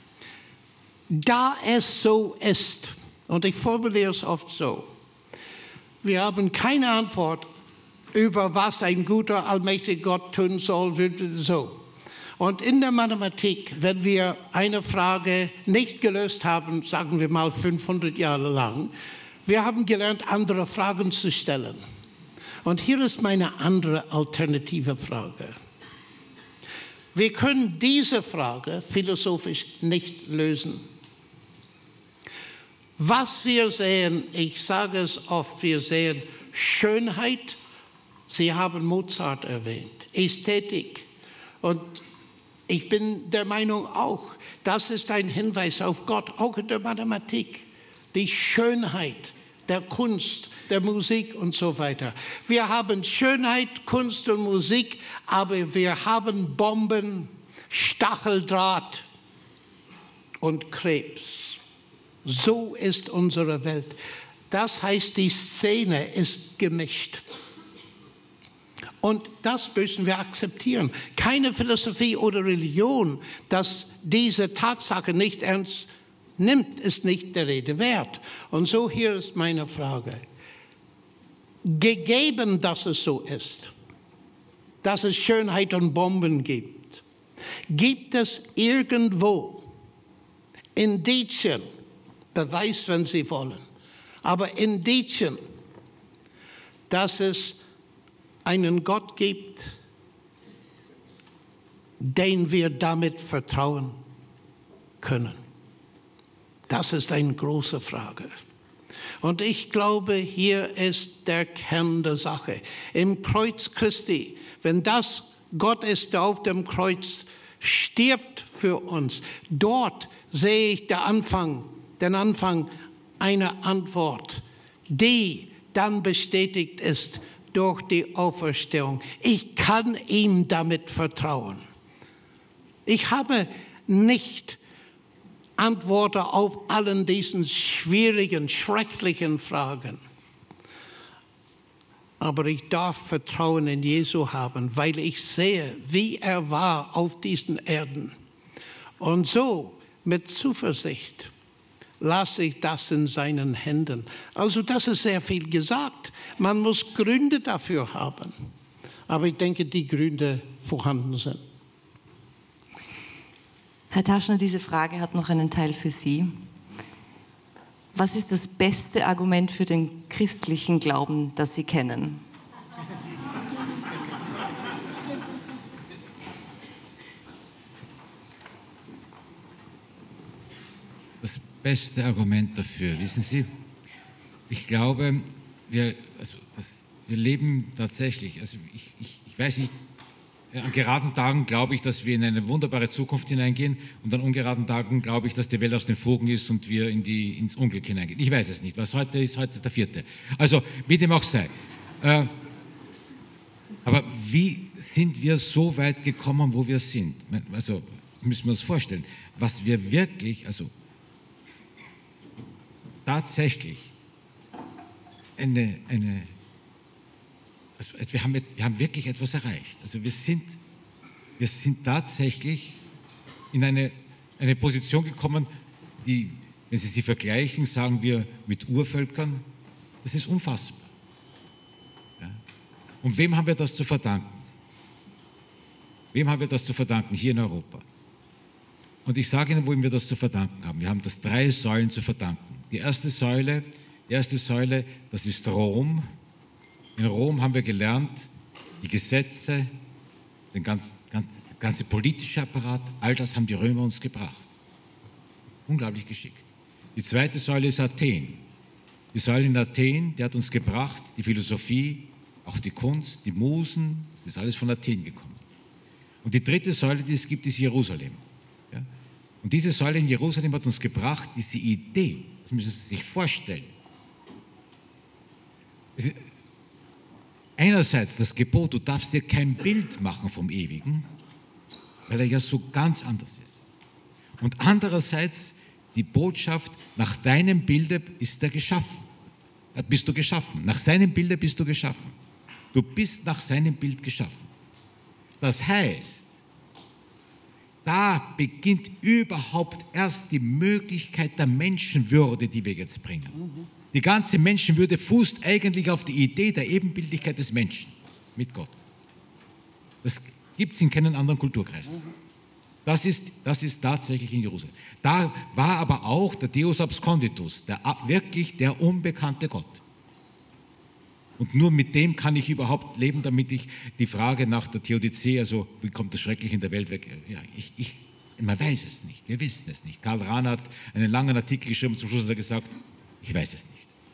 da es so ist, und ich formuliere es oft so, wir haben keine Antwort über was ein guter, allmächtiger Gott tun soll, so. Und in der Mathematik, wenn wir eine Frage nicht gelöst haben, sagen wir mal fünfhundert Jahre lang, wir haben gelernt, andere Fragen zu stellen. Und hier ist meine andere alternative Frage. Wir können diese Frage philosophisch nicht lösen. Was wir sehen, ich sage es oft, wir sehen Schönheit, Sie haben Mozart erwähnt, Ästhetik. Und ich bin der Meinung auch, das ist ein Hinweis auf Gott, auch in der Mathematik. Die Schönheit der Kunst, der Musik und so weiter. Wir haben Schönheit, Kunst und Musik, aber wir haben Bomben, Stacheldraht und Krebs. So ist unsere Welt. Das heißt, die Szene ist gemischt. Und das müssen wir akzeptieren. Keine Philosophie oder Religion, das diese Tatsache nicht ernst nimmt, ist nicht der Rede wert. Und so hier ist meine Frage. Gegeben, dass es so ist, dass es Schönheit und Bomben gibt, gibt es irgendwo Indizien, Beweis, wenn Sie wollen, aber Indizien, dass es einen Gott gibt, den wir damit vertrauen können. Das ist eine große Frage. Und ich glaube, hier ist der Kern der Sache. Im Kreuz Christi, wenn das Gott ist, der auf dem Kreuz stirbt für uns, dort sehe ich den Anfang, den Anfang einer Antwort, die dann bestätigt ist durch die Auferstehung. Ich kann ihm damit vertrauen. Ich habe nicht Antworten auf allen diesen schwierigen, schrecklichen Fragen. Aber ich darf Vertrauen in Jesu haben, weil ich sehe, wie er war auf diesen Erden. Und so mit Zuversicht lasse ich das in seinen Händen. Also das ist sehr viel gesagt. Man muss Gründe dafür haben. Aber ich denke, die Gründe vorhanden sind. Herr Taschner, diese Frage hat noch einen Teil für Sie. Was ist das beste Argument für den christlichen Glauben, das Sie kennen? Das beste Argument dafür, wissen Sie, ich glaube, wir, also das, wir leben tatsächlich, also ich, ich, ich weiß nicht, an geraden Tagen glaube ich, dass wir in eine wunderbare Zukunft hineingehen und an ungeraden Tagen glaube ich, dass die Welt aus den Fugen ist und wir in die, ins Unglück hineingehen. Ich weiß es nicht, was heute ist, heute ist der vierte. Also, wie dem auch sei. Äh, aber wie sind wir so weit gekommen, wo wir sind? Also, müssen wir uns vorstellen, was wir wirklich, also tatsächlich eine, eine Also wir, haben, wir haben wirklich etwas erreicht. Also wir sind, wir sind tatsächlich in eine, eine Position gekommen, die, wenn Sie sie vergleichen, sagen wir mit Urvölkern, das ist unfassbar. Ja? Und wem haben wir das zu verdanken? Wem haben wir das zu verdanken hier in Europa? Und ich sage Ihnen, wem wir das zu verdanken haben. Wir haben das drei Säulen zu verdanken. Die erste Säule, die erste Säule, das ist Rom. In Rom haben wir gelernt, die Gesetze, den ganz, ganz, der ganze politische Apparat, all das haben die Römer uns gebracht. Unglaublich geschickt. Die zweite Säule ist Athen. Die Säule in Athen, die hat uns gebracht, die Philosophie, auch die Kunst, die Musen, das ist alles von Athen gekommen. Und die dritte Säule, die es gibt, ist Jerusalem. Ja? Und diese Säule in Jerusalem hat uns gebracht, diese Idee, das müssen Sie sich vorstellen. Es, Einerseits das Gebot, du darfst dir kein Bild machen vom Ewigen, weil er ja so ganz anders ist. Und andererseits die Botschaft, nach deinem Bilde ist er geschaffen. Bist du geschaffen. Nach seinem Bilde bist du geschaffen. Du bist nach seinem Bild geschaffen. Das heißt, da beginnt überhaupt erst die Möglichkeit der Menschenwürde, die wir jetzt bringen. Die ganze Menschenwürde fußt eigentlich auf die Idee der Ebenbildlichkeit des Menschen mit Gott. Das gibt es in keinen anderen Kulturkreisen. Das ist, das ist tatsächlich in Jerusalem. Da war aber auch der Deus absconditus, der, wirklich der unbekannte Gott. Und nur mit dem kann ich überhaupt leben, damit ich die Frage nach der Theodizee, also wie kommt das Schreckliche in der Welt weg, ja, ich, ich, man weiß es nicht, wir wissen es nicht. Karl Rahner hat einen langen Artikel geschrieben, zum Schluss hat er gesagt, ich weiß es nicht.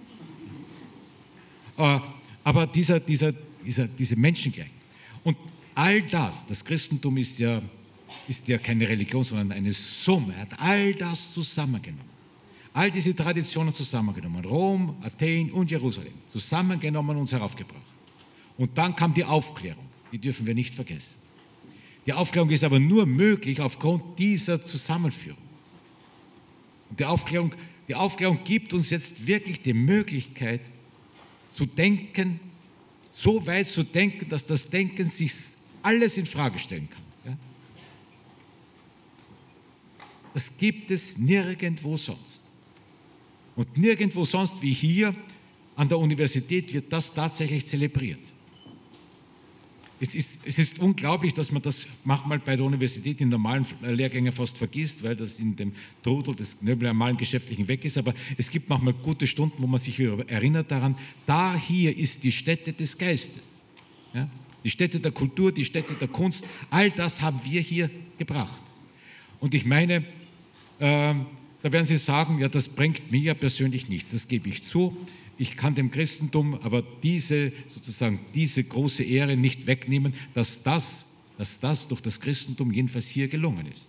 Aber dieser, dieser, dieser, diese Menschengleich. Und all das, das Christentum ist ja, ist ja keine Religion, sondern eine Summe. Er hat all das zusammengenommen. All diese Traditionen zusammengenommen. Rom, Athen und Jerusalem. Zusammengenommen und uns heraufgebracht. Und dann kam die Aufklärung. Die dürfen wir nicht vergessen. Die Aufklärung ist aber nur möglich aufgrund dieser Zusammenführung. Und die Aufklärung, die Aufklärung gibt uns jetzt wirklich die Möglichkeit, zu denken, so weit zu denken, dass das Denken sich alles in Frage stellen kann. Ja? Das gibt es nirgendwo sonst. Und nirgendwo sonst wie hier an der Universität wird das tatsächlich zelebriert. Es ist, es ist unglaublich, dass man das manchmal bei der Universität in normalen Lehrgängen fast vergisst, weil das in dem Trudel des normalen Geschäftlichen weg ist. Aber es gibt manchmal gute Stunden, wo man sich erinnert daran, da hier ist die Stätte des Geistes. Ja? Die Stätte der Kultur, die Stätte der Kunst, all das haben wir hier gebracht. Und ich meine, äh, Da werden Sie sagen, ja, das bringt mir ja persönlich nichts, das gebe ich zu. Ich kann dem Christentum aber diese, sozusagen, diese große Ehre nicht wegnehmen, dass das, dass das durch das Christentum jedenfalls hier gelungen ist.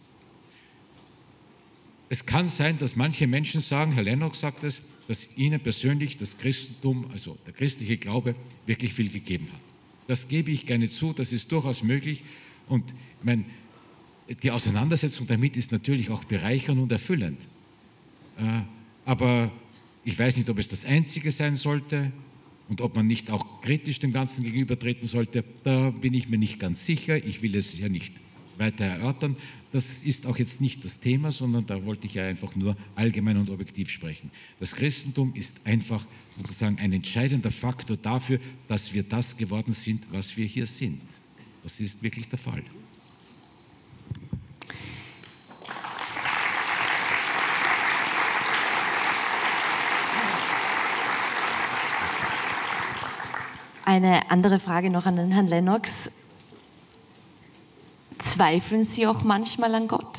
Es kann sein, dass manche Menschen sagen, Herr Lennox sagt es, dass ihnen persönlich das Christentum, also der christliche Glaube, wirklich viel gegeben hat. Das gebe ich gerne zu, das ist durchaus möglich. Und ich meine, die Auseinandersetzung damit ist natürlich auch bereichernd und erfüllend. Aber ich weiß nicht, ob es das Einzige sein sollte und ob man nicht auch kritisch dem Ganzen gegenübertreten sollte. Da bin ich mir nicht ganz sicher. Ich will es ja nicht weiter erörtern. Das ist auch jetzt nicht das Thema, sondern da wollte ich ja einfach nur allgemein und objektiv sprechen. Das Christentum ist einfach sozusagen ein entscheidender Faktor dafür, dass wir das geworden sind, was wir hier sind. Das ist wirklich der Fall. Eine andere Frage noch an den Herrn Lennox. Zweifeln Sie auch manchmal an Gott?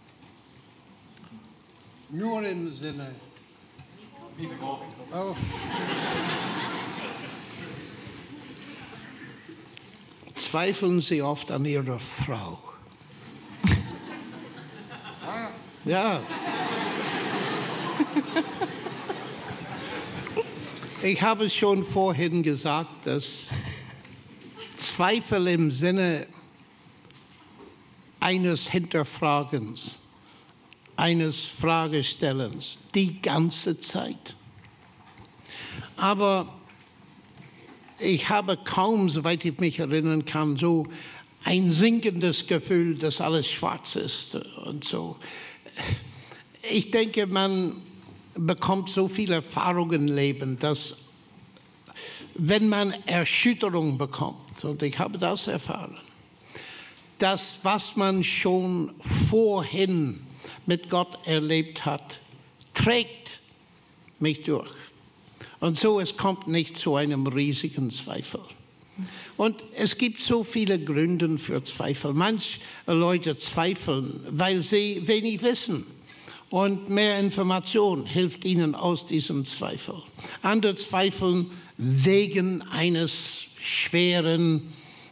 Nur im Sinne. Oh. Zweifeln Sie oft an Ihrer Frau? Ja. Ich habe schon vorhin gesagt, dass Zweifel im Sinne eines Hinterfragens, eines Fragestellens, die ganze Zeit. Aber ich habe kaum, soweit ich mich erinnern kann, so ein sinkendes Gefühl, dass alles schwarz ist und so. Ich denke, man bekommt so viele Erfahrungen im Leben, dass wenn man Erschütterung bekommt, und ich habe das erfahren, das, was man schon vorhin mit Gott erlebt hat, trägt mich durch. Und so, es kommt nicht zu einem riesigen Zweifel. Und es gibt so viele Gründe für Zweifel. Manche Leute zweifeln, weil sie wenig wissen. Und mehr Information hilft ihnen aus diesem Zweifel. Andere zweifeln wegen eines schweren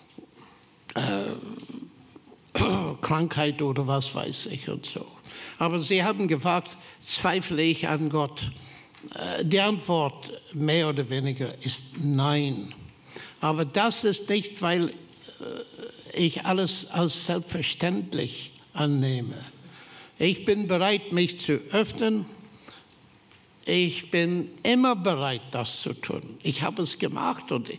äh, Krankheit oder was weiß ich und so. Aber sie haben gefragt, zweifle ich an Gott? Äh, die Antwort mehr oder weniger ist nein. Aber das ist nicht, weil äh, ich alles als selbstverständlich annehme. Ich bin bereit, mich zu öffnen. Ich bin immer bereit, das zu tun. Ich habe es gemacht und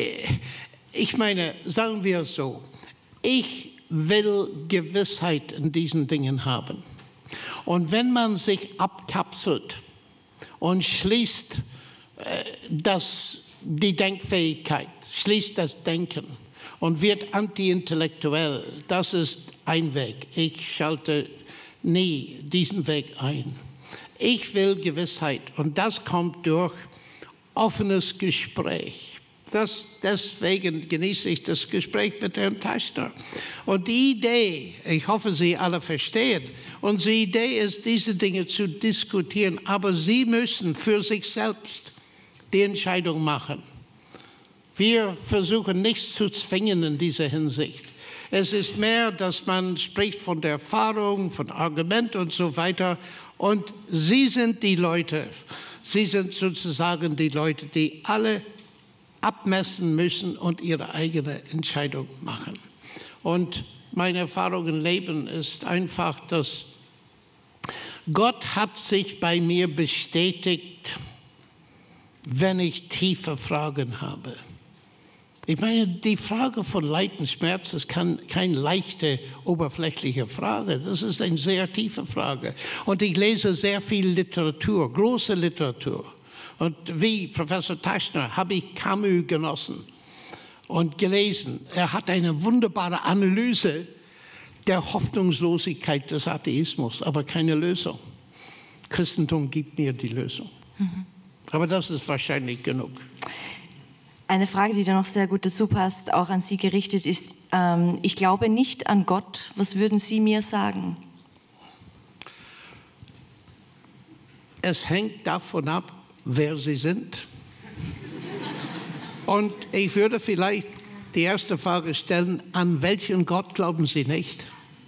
ich meine, sagen wir es so, ich will Gewissheit in diesen Dingen haben. Und wenn man sich abkapselt und schließt äh, das, die Denkfähigkeit, schließt das Denken und wird anti-intellektuell, das ist ein Weg. Ich schalte nie diesen Weg ein. Ich will Gewissheit und das kommt durch offenes Gespräch. Das, deswegen genieße ich das Gespräch mit Herrn Teisner. Und die Idee, ich hoffe, Sie alle verstehen, unsere Idee ist, diese Dinge zu diskutieren, aber Sie müssen für sich selbst die Entscheidung machen. Wir versuchen nichts zu zwingen in dieser Hinsicht. Es ist mehr, dass man spricht von der Erfahrung, von Argument und so weiter. Und Sie sind die Leute, Sie sind sozusagen die Leute, die alle abmessen müssen und ihre eigene Entscheidung machen. Und meine Erfahrung im Leben ist einfach, dass Gott hat sich bei mir bestätigt, wenn ich tiefe Fragen habe. Ich meine, die Frage von Leid und Schmerz ist kein, keine leichte, oberflächliche Frage. Das ist eine sehr tiefe Frage. Und ich lese sehr viel Literatur, große Literatur. Und wie Professor Teisner habe ich Camus genossen und gelesen. Er hat eine wunderbare Analyse der Hoffnungslosigkeit des Atheismus, aber keine Lösung. Christentum gibt mir die Lösung. Mhm. Aber das ist wahrscheinlich genug. Eine Frage, die da noch sehr gut dazu passt, auch an Sie gerichtet ist, ähm, ich glaube nicht an Gott. Was würden Sie mir sagen? es hängt davon ab, wer Sie sind. Und ich würde vielleicht die erste Frage stellen, an welchen Gott glauben Sie nicht?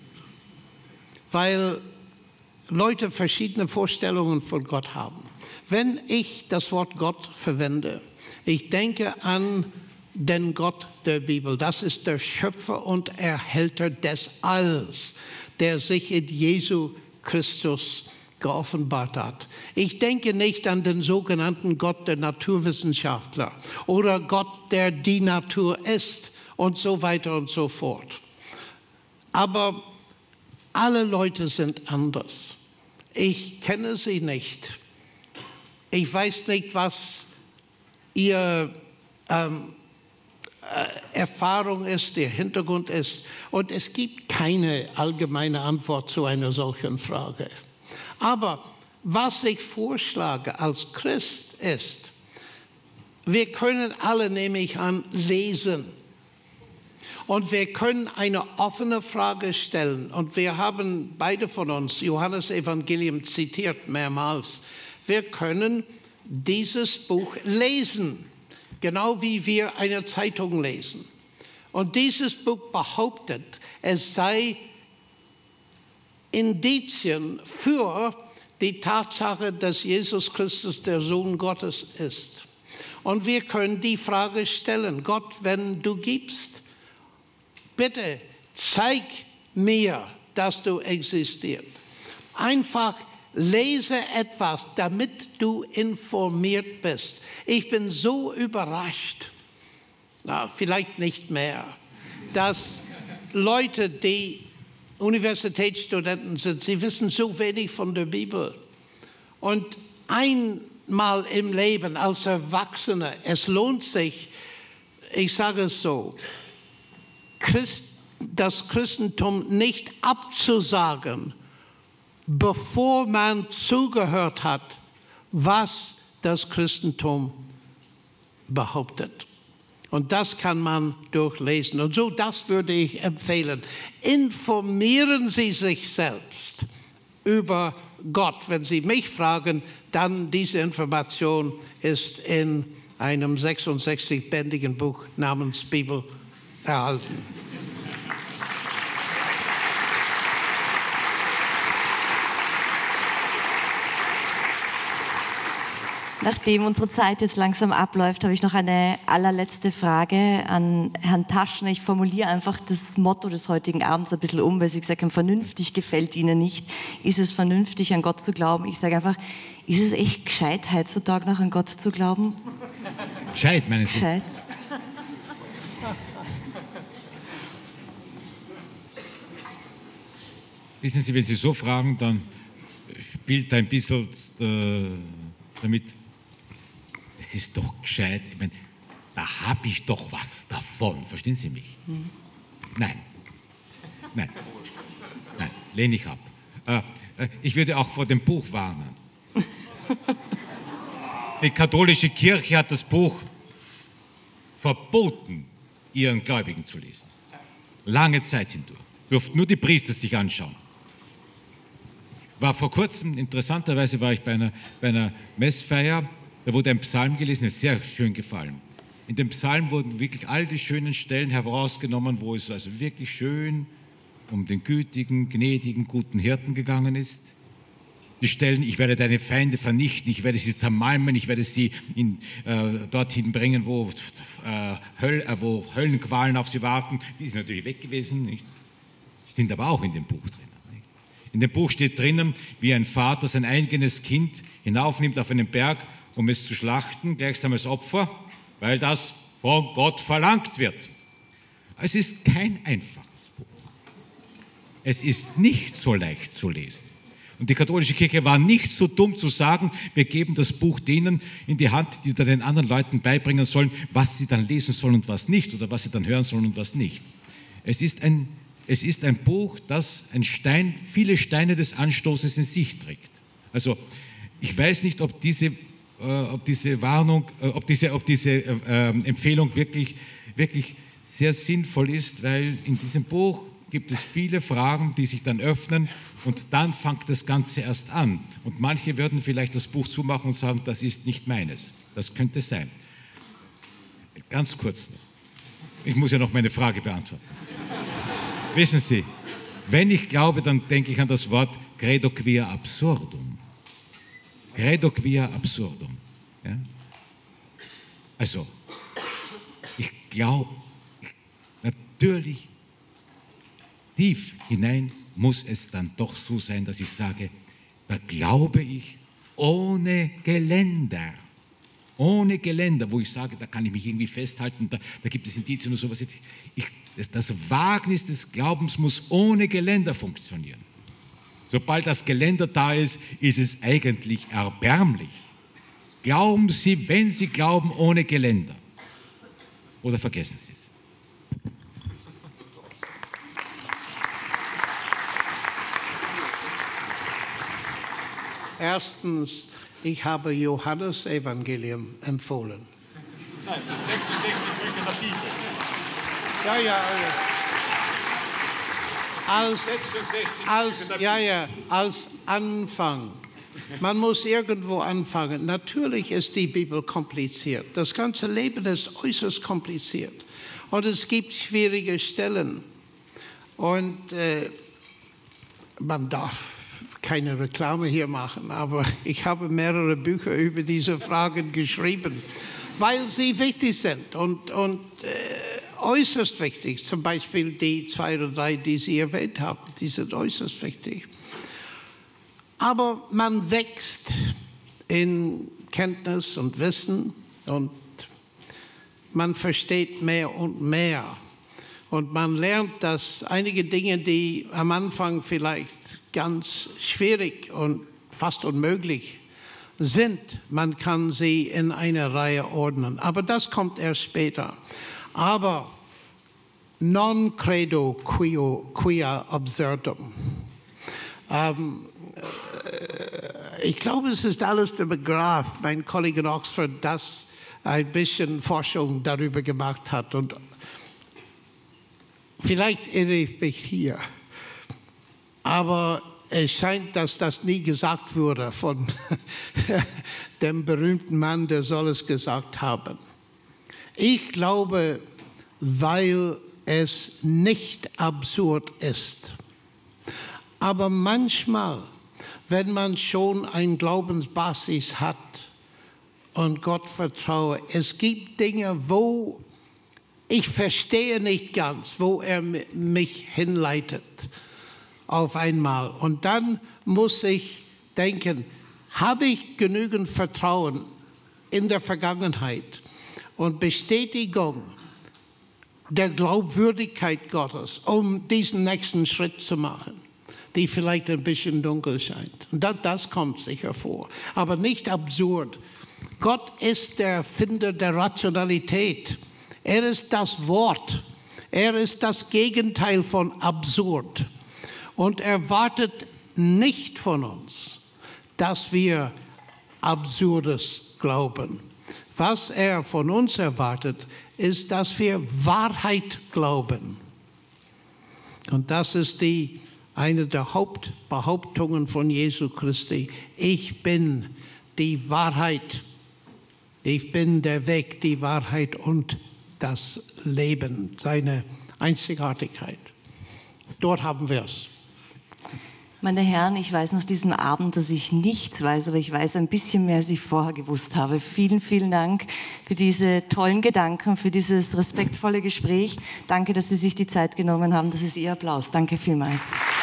Weil Leute verschiedene Vorstellungen von Gott haben. Wenn ich das Wort Gott verwende, ich denke an den Gott der Bibel. Das ist der Schöpfer und Erhälter des Alls, der sich in Jesu Christus geoffenbart hat. Ich denke nicht an den sogenannten Gott der Naturwissenschaftler oder Gott, der die Natur ist und so weiter und so fort. Aber alle Leute sind anders. Ich kenne sie nicht. Ich weiß nicht, was ihr ähm, äh, Erfahrung ist, ihr Hintergrund ist. Und es gibt keine allgemeine Antwort zu einer solchen Frage. Aber was ich vorschlage als Christ ist, wir können alle, nehme ich an, lesen. Und wir können eine offene Frage stellen. Und wir haben beide von uns Johannes Evangelium zitiert mehrmals. Wir können dieses Buch lesen, genau wie wir eine Zeitung lesen. Und dieses Buch behauptet, es sei Indizien für die Tatsache, dass Jesus Christus der Sohn Gottes ist. Und wir können die Frage stellen, Gott, wenn du gibst, bitte zeig mir, dass du existierst. Einfach lese etwas, damit du informiert bist. Ich bin so überrascht, na, vielleicht nicht mehr, dass Leute, die Universitätsstudenten sind, sie wissen so wenig von der Bibel. Und einmal im Leben als Erwachsene, es lohnt sich, ich sage es so, Christ, das Christentum nicht abzusagen, bevor man zugehört hat, was das Christentum behauptet. Und das kann man durchlesen. Und so, das würde ich empfehlen. Informieren Sie sich selbst über Gott. Wenn Sie mich fragen, dann diese Information ist in einem sechsundsechzigbändigen Buch namens Bibel erhalten. Nachdem unsere Zeit jetzt langsam abläuft, habe ich noch eine allerletzte Frage an Herrn Taschner. Ich formuliere einfach das Motto des heutigen Abends ein bisschen um, weil Sie gesagt haben, vernünftig gefällt Ihnen nicht. Ist es vernünftig, an Gott zu glauben? Ich sage einfach, ist es echt gescheit, heutzutage noch an Gott zu glauben? Gescheit, meinen Sie? Gescheit. Wissen Sie, wenn Sie so fragen, dann spielt ein bisschen äh, damit, es ist doch gescheit, ich meine, da habe ich doch was davon, verstehen Sie mich? Mhm. Nein, nein, nein, lehne ich ab. Äh, ich würde auch vor dem Buch warnen. Die katholische Kirche hat das Buch verboten, ihren Gläubigen zu lesen. Lange Zeit hindurch. Durften nur die Priester sich anschauen. War vor kurzem, interessanterweise war ich bei einer, bei einer Messfeier, da wurde ein Psalm gelesen, der sehr schön gefallen. In dem Psalm wurden wirklich all die schönen Stellen herausgenommen, wo es also wirklich schön um den gütigen, gnädigen, guten Hirten gegangen ist. Die Stellen, ich werde deine Feinde vernichten, ich werde sie zermalmen, ich werde sie in, äh, dorthin bringen, wo, äh, Höll, äh, wo Höllenqualen auf sie warten. Die sind natürlich weg gewesen, nicht? Sind aber auch in dem Buch drin. In dem Buch steht drinnen, wie ein Vater sein eigenes Kind hinaufnimmt auf einen Berg, um es zu schlachten, gleichsam als Opfer, weil das von Gott verlangt wird. Es ist kein einfaches Buch. Es ist nicht so leicht zu lesen. Und die katholische Kirche war nicht so dumm zu sagen, wir geben das Buch denen in die Hand, die dann den anderen Leuten beibringen sollen, was sie dann lesen sollen und was nicht, oder was sie dann hören sollen und was nicht. Es ist ein Es ist ein Buch, das ein Stein, viele Steine des Anstoßes in sich trägt. Also ich weiß nicht, ob diese, äh, ob diese Warnung, äh, ob diese, ob diese äh, Empfehlung wirklich, wirklich sehr sinnvoll ist, weil in diesem Buch gibt es viele Fragen, die sich dann öffnen und dann fängt das Ganze erst an. Und manche würden vielleicht das Buch zumachen und sagen, das ist nicht meines. Das könnte sein. Ganz kurz noch. Ich muss ja noch meine Frage beantworten. Wissen Sie, wenn ich glaube, dann denke ich an das Wort credo quia absurdum. Credo quia absurdum. Ja? Also, ich glaube, natürlich, tief hinein muss es dann doch so sein, dass ich sage, da glaube ich ohne Geländer. Ohne Geländer, wo ich sage, da kann ich mich irgendwie festhalten, da, da gibt es Indizien und sowas. Ich, das, das Wagnis des Glaubens muss ohne Geländer funktionieren. Sobald das Geländer da ist, ist es eigentlich erbärmlich. Glauben Sie, wenn Sie glauben, ohne Geländer. Oder vergessen Sie es. Erstens, ich habe Johannes Evangelium empfohlen. Nein, das sechsundsechzig Bücher der Bibel. Ja, ja. Als, sechsundsechzig als, ja, ja, als Anfang. Man muss irgendwo anfangen. Natürlich ist die Bibel kompliziert. Das ganze Leben ist äußerst kompliziert. Und es gibt schwierige Stellen. Und äh, man darf keine Reklame hier machen, aber ich habe mehrere Bücher über diese Fragen geschrieben, weil sie wichtig sind und, und äh, äußerst wichtig. Zum Beispiel die zwei oder drei, die Sie erwähnt haben, die sind äußerst wichtig. Aber man wächst in Kenntnis und Wissen und man versteht mehr und mehr. Und man lernt, dass einige Dinge, die am Anfang vielleicht ganz schwierig und fast unmöglich sind, man kann sie in eine Reihe ordnen. Aber das kommt erst später. Aber non credo quio, quia absurdum. Ähm, ich glaube, es ist alles der Begriff, mein Kollege in Oxford, das ein bisschen Forschung darüber gemacht hat. Und vielleicht irre ich mich hier. Aber es scheint, dass das nie gesagt wurde von dem berühmten Mann, der soll es gesagt haben. Ich glaube, weil es nicht absurd ist. Aber manchmal, wenn man schon eine Glaubensbasis hat und Gott vertraue, es gibt Dinge, wo ich verstehe nicht ganz, wo er mich hinleitet. Auf einmal. Und dann muss ich denken, habe ich genügend Vertrauen in der Vergangenheit und Bestätigung der Glaubwürdigkeit Gottes, um diesen nächsten Schritt zu machen, die vielleicht ein bisschen dunkel scheint. Und das, das kommt sicher vor, aber nicht absurd. Gott ist der Erfinder der Rationalität. Er ist das Wort. Er ist das Gegenteil von absurd. Und erwartet nicht von uns, dass wir Absurdes glauben. Was er von uns erwartet, ist, dass wir Wahrheit glauben. Und das ist die, eine der Hauptbehauptungen von Jesu Christi. Ich bin die Wahrheit. Ich bin der Weg, die Wahrheit und das Leben, seine Einzigartigkeit. Dort haben wir es. Meine Herren, ich weiß nach diesem Abend, dass ich nichts weiß, aber ich weiß ein bisschen mehr, als ich vorher gewusst habe. Vielen, vielen Dank für diese tollen Gedanken, für dieses respektvolle Gespräch. Danke, dass Sie sich die Zeit genommen haben. Das ist Ihr Applaus. Danke vielmals.